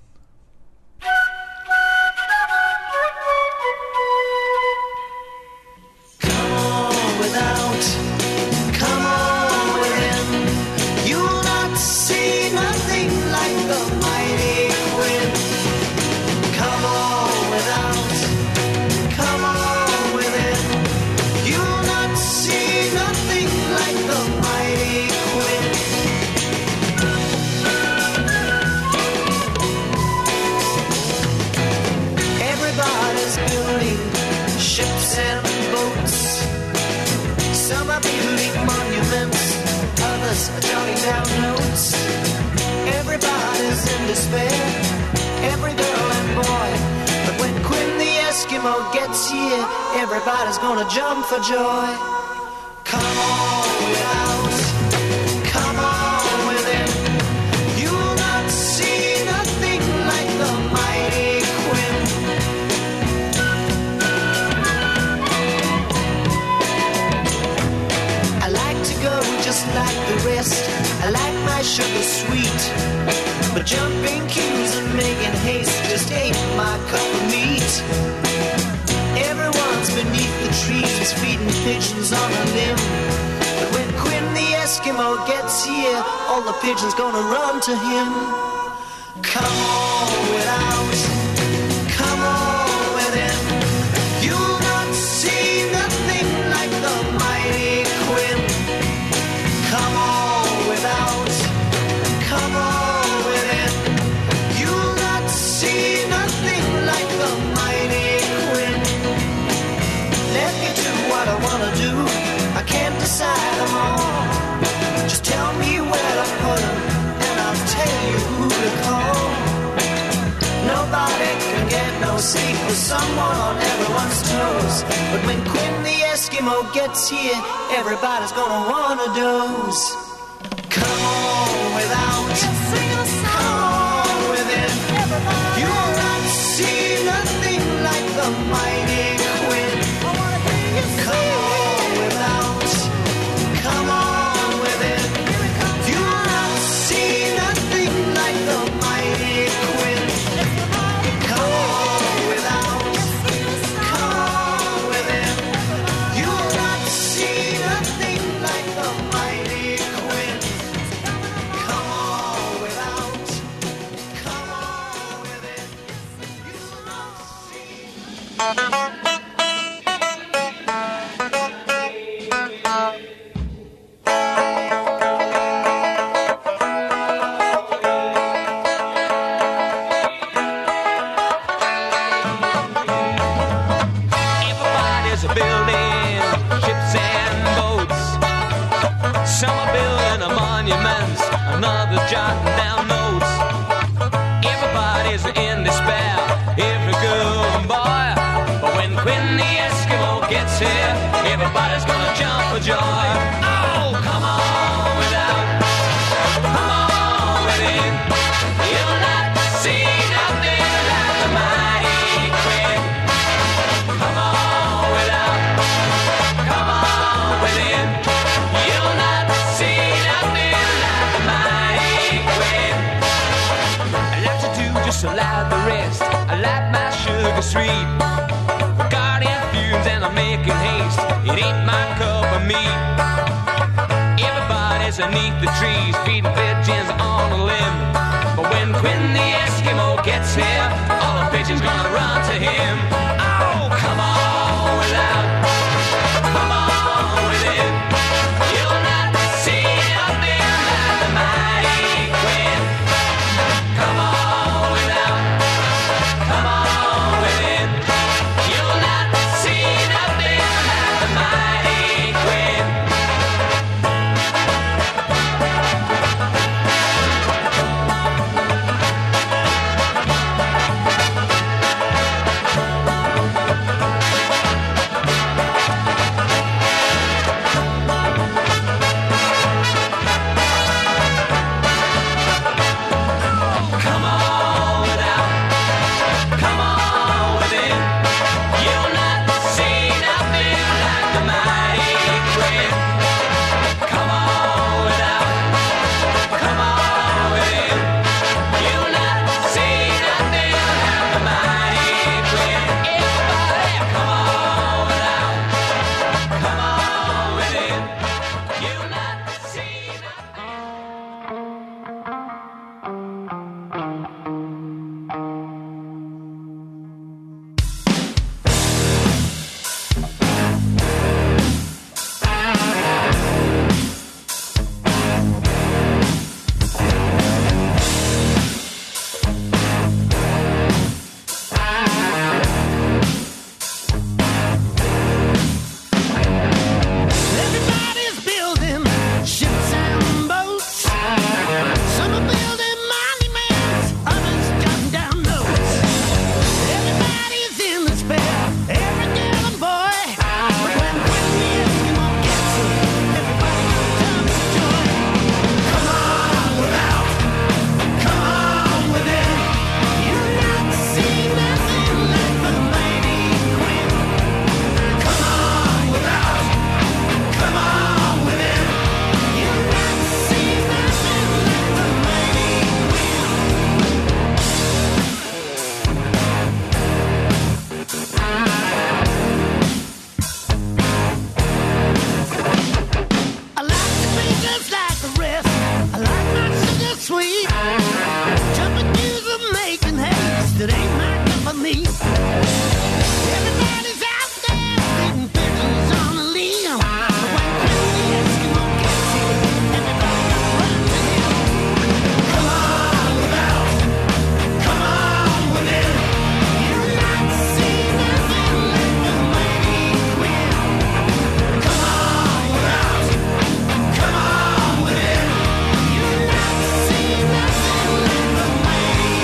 Without, come on within. You'll not see nothing like the mighty Queen. Come on without, come on within. You'll not see nothing like the mighty Queen. Everybody's building ships and boats. Some are building monuments, others are jotting down notes. Everybody's in despair, every girl and boy. But when Quinn the Eskimo gets here, everybody's gonna jump for joy. Come on without, come on within. You'll not see nothing like the mighty Quinn. Just like the rest, I like my sugar sweet. But jumping queues and making haste just ain't my cup of meat. Everyone's beneath the trees feeding pigeons on a limb. But when Quinn the Eskimo gets here, all the pigeons gonna run to him. Come on without, come on within. You'll not see nothing like the mighty Quinn. Come on without, come on within. You'll not see nothing like the mighty Quinn. Let me do what I wanna do, I can't decide them all. Just tell me where to put them, and I'll tell you who to call. Nobody can get no sleep with someone on everyone's toes. But when Quinn the Eskimo gets here, everybody's gonna wanna doze. Come on without, come on within. You'll not see nothing like the mighty Quinn. Come on without, come on within. You'll not see nothing like the mighty Quinn. Come on without, come on within. You'll not see nothing like the mighty Quinn. Come on without, come on within. You'll not see. Everybody's building ships and boats. Some are building a monument, another jotting down notes. Everybody's in despair, every girl and boy. But when Quinn the Eskimo gets here, everybody's gonna jump for joy. Oh, come on without, come on within. You'll not see nothing like the mighty Quinn. Come on without, come on within. beneath the trees, feeding pigeons on a limb. But when Quinn the Eskimo gets here, all the pigeons gonna run to him. Oh, come on without, come on within. You'll not see nothing like the mighty Quinn. Come on without, come on within. You'll not see nothing like the mighty Quinn. Come on without, come on within. You'll not see nothing like the mighty Quinn. Come on without, come on within. You'll not see nothing like the mighty Quinn. Everybody, come on without, come on within. You'll not see nothing. Everybody's building ships and boats. Some are building monuments, others jotting down notes. Everybody's in despair, every girl and boy. When, when the Eskimo gets it, everybody comes to joy. Come on without, come on within. You'll not see nothing like the mighty Quinn. Come on without, come on within. You'll not see nothing like the mighty I like to be just like the rest. I like my sugar sweet. Jumping news of making haste, it ain't my cup of meat. Everybody's out there feeding pigeons on a limb. But when Quinn the Eskimo gets here, everybody gotta run to him. Come on without, come on within. You'll not see nothing like the mighty Quinn. Come on without, come on within. You'll not see nothing like the mighty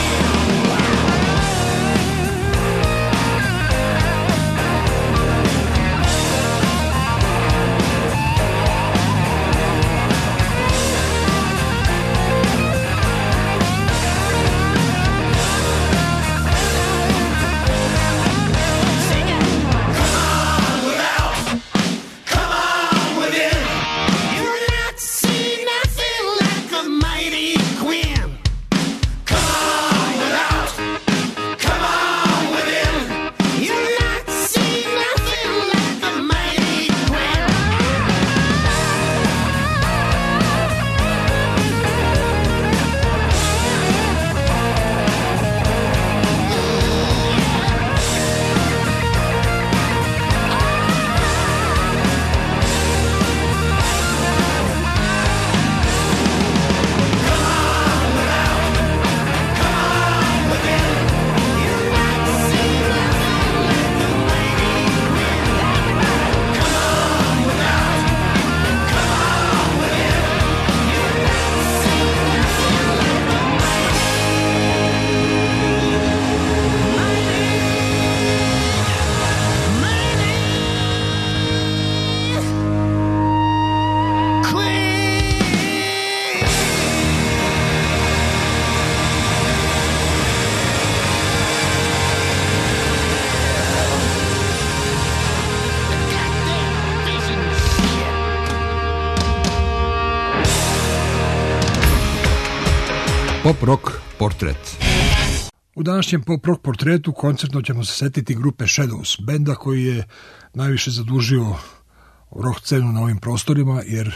Pop rock portret. U današnjem pop rock portretu koncertno ćemo se setiti grupe Shadows, benda koji je najviše zadužio rock scenu na ovim prostorima, jer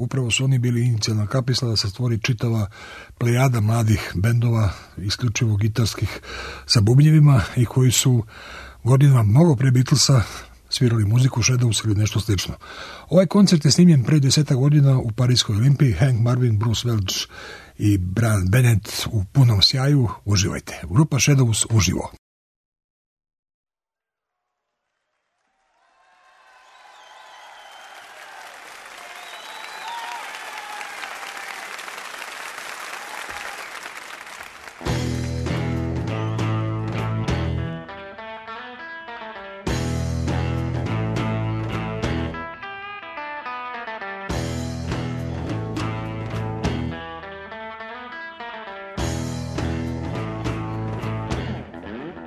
upravo su oni bili inicijalna kapisla da se stvori čitava plejada mladih bendova, isključivo gitarskih sa bubnjevima i koji su godinama mnogo pre Beatlesa svirali muziku Shadows ili nešto slično. Ovaj koncert je snimljen pre deseta godina u Parijskoj Olimpiji. Hank Marvin, Bruce Welch i Brian Bennett u punom sjaju. Uživajte. Grupa Shadows uživo. Thank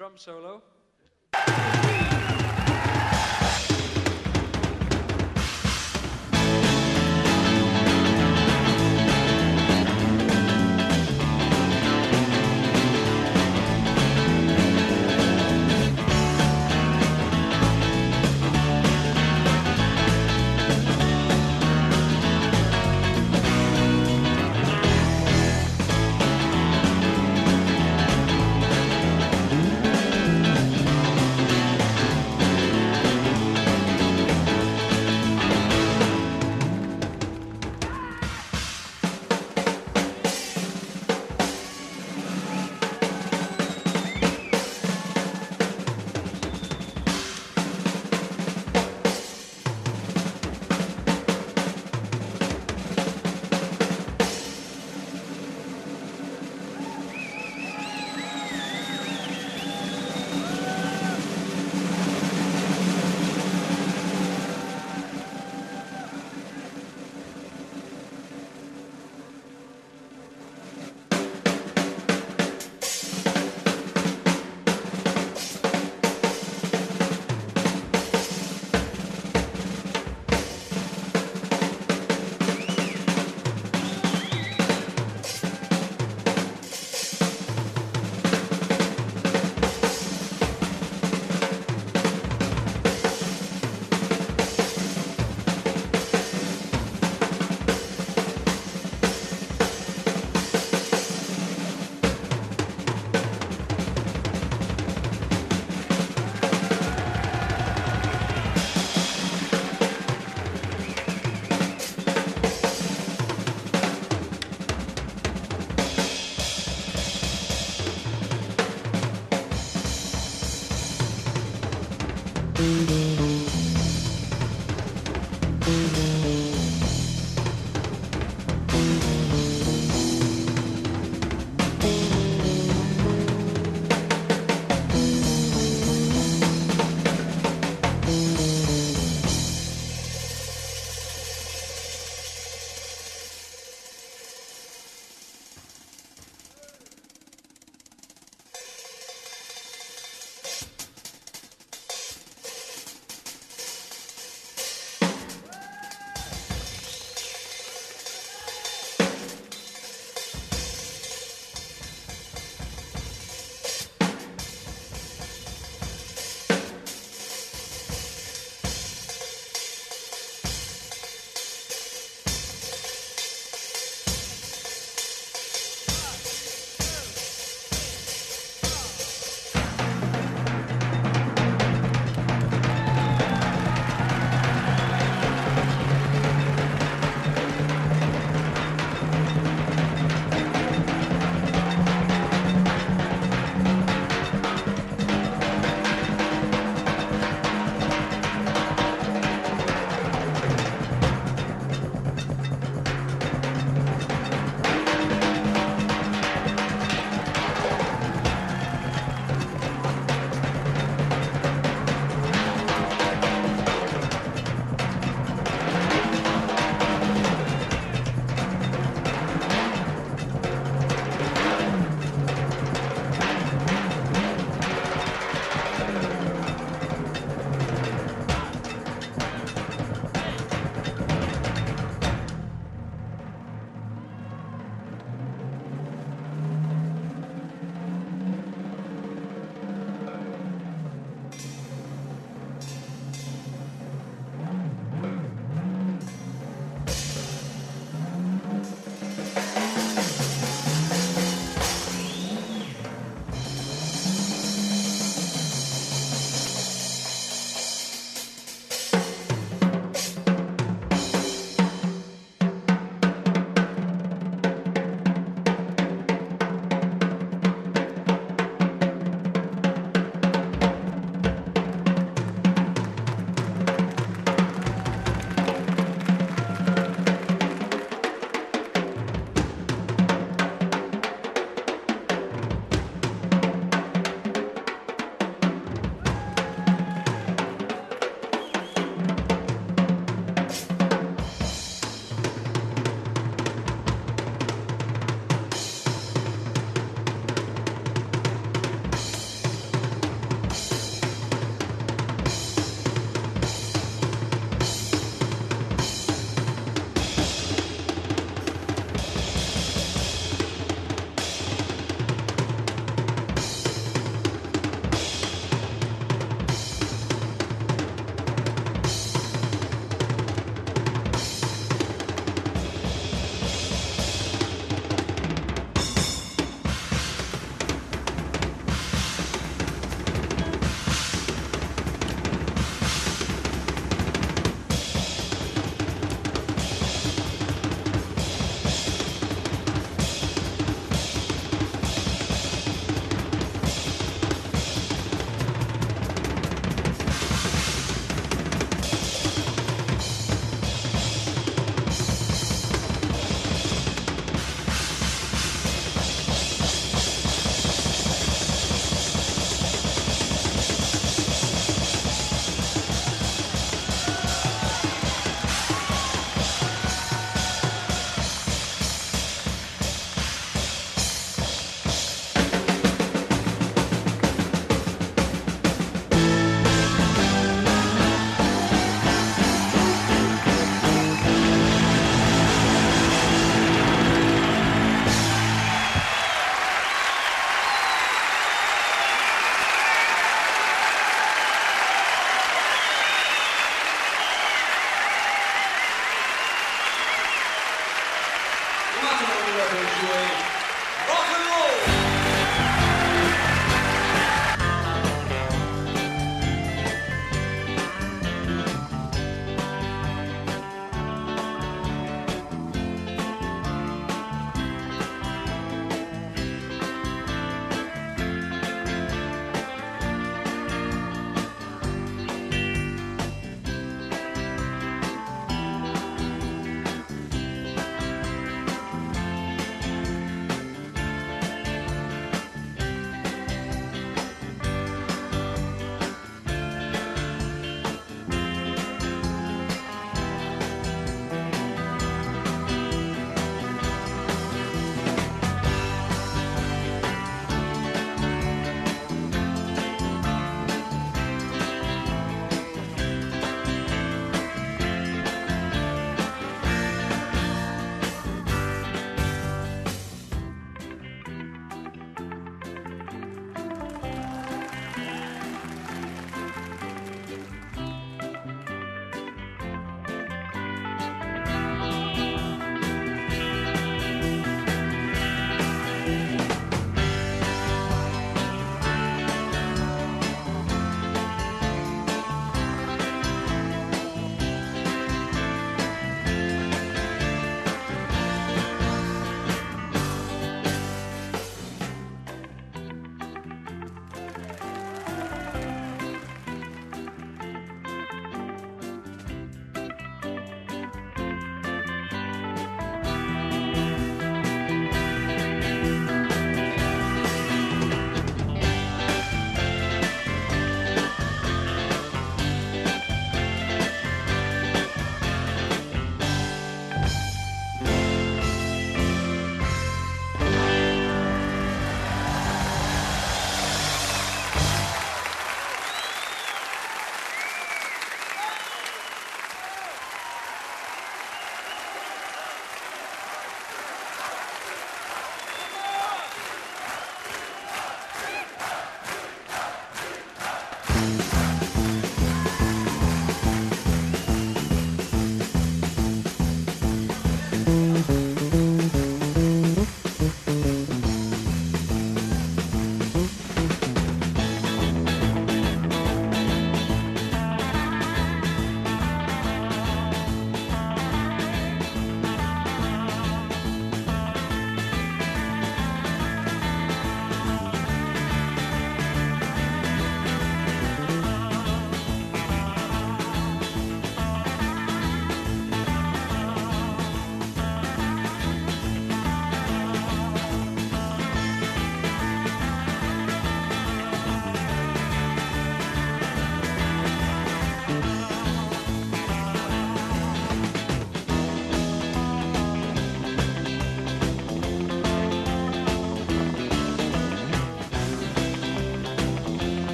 drum solo. Thank ćemo da čuje rock and roll.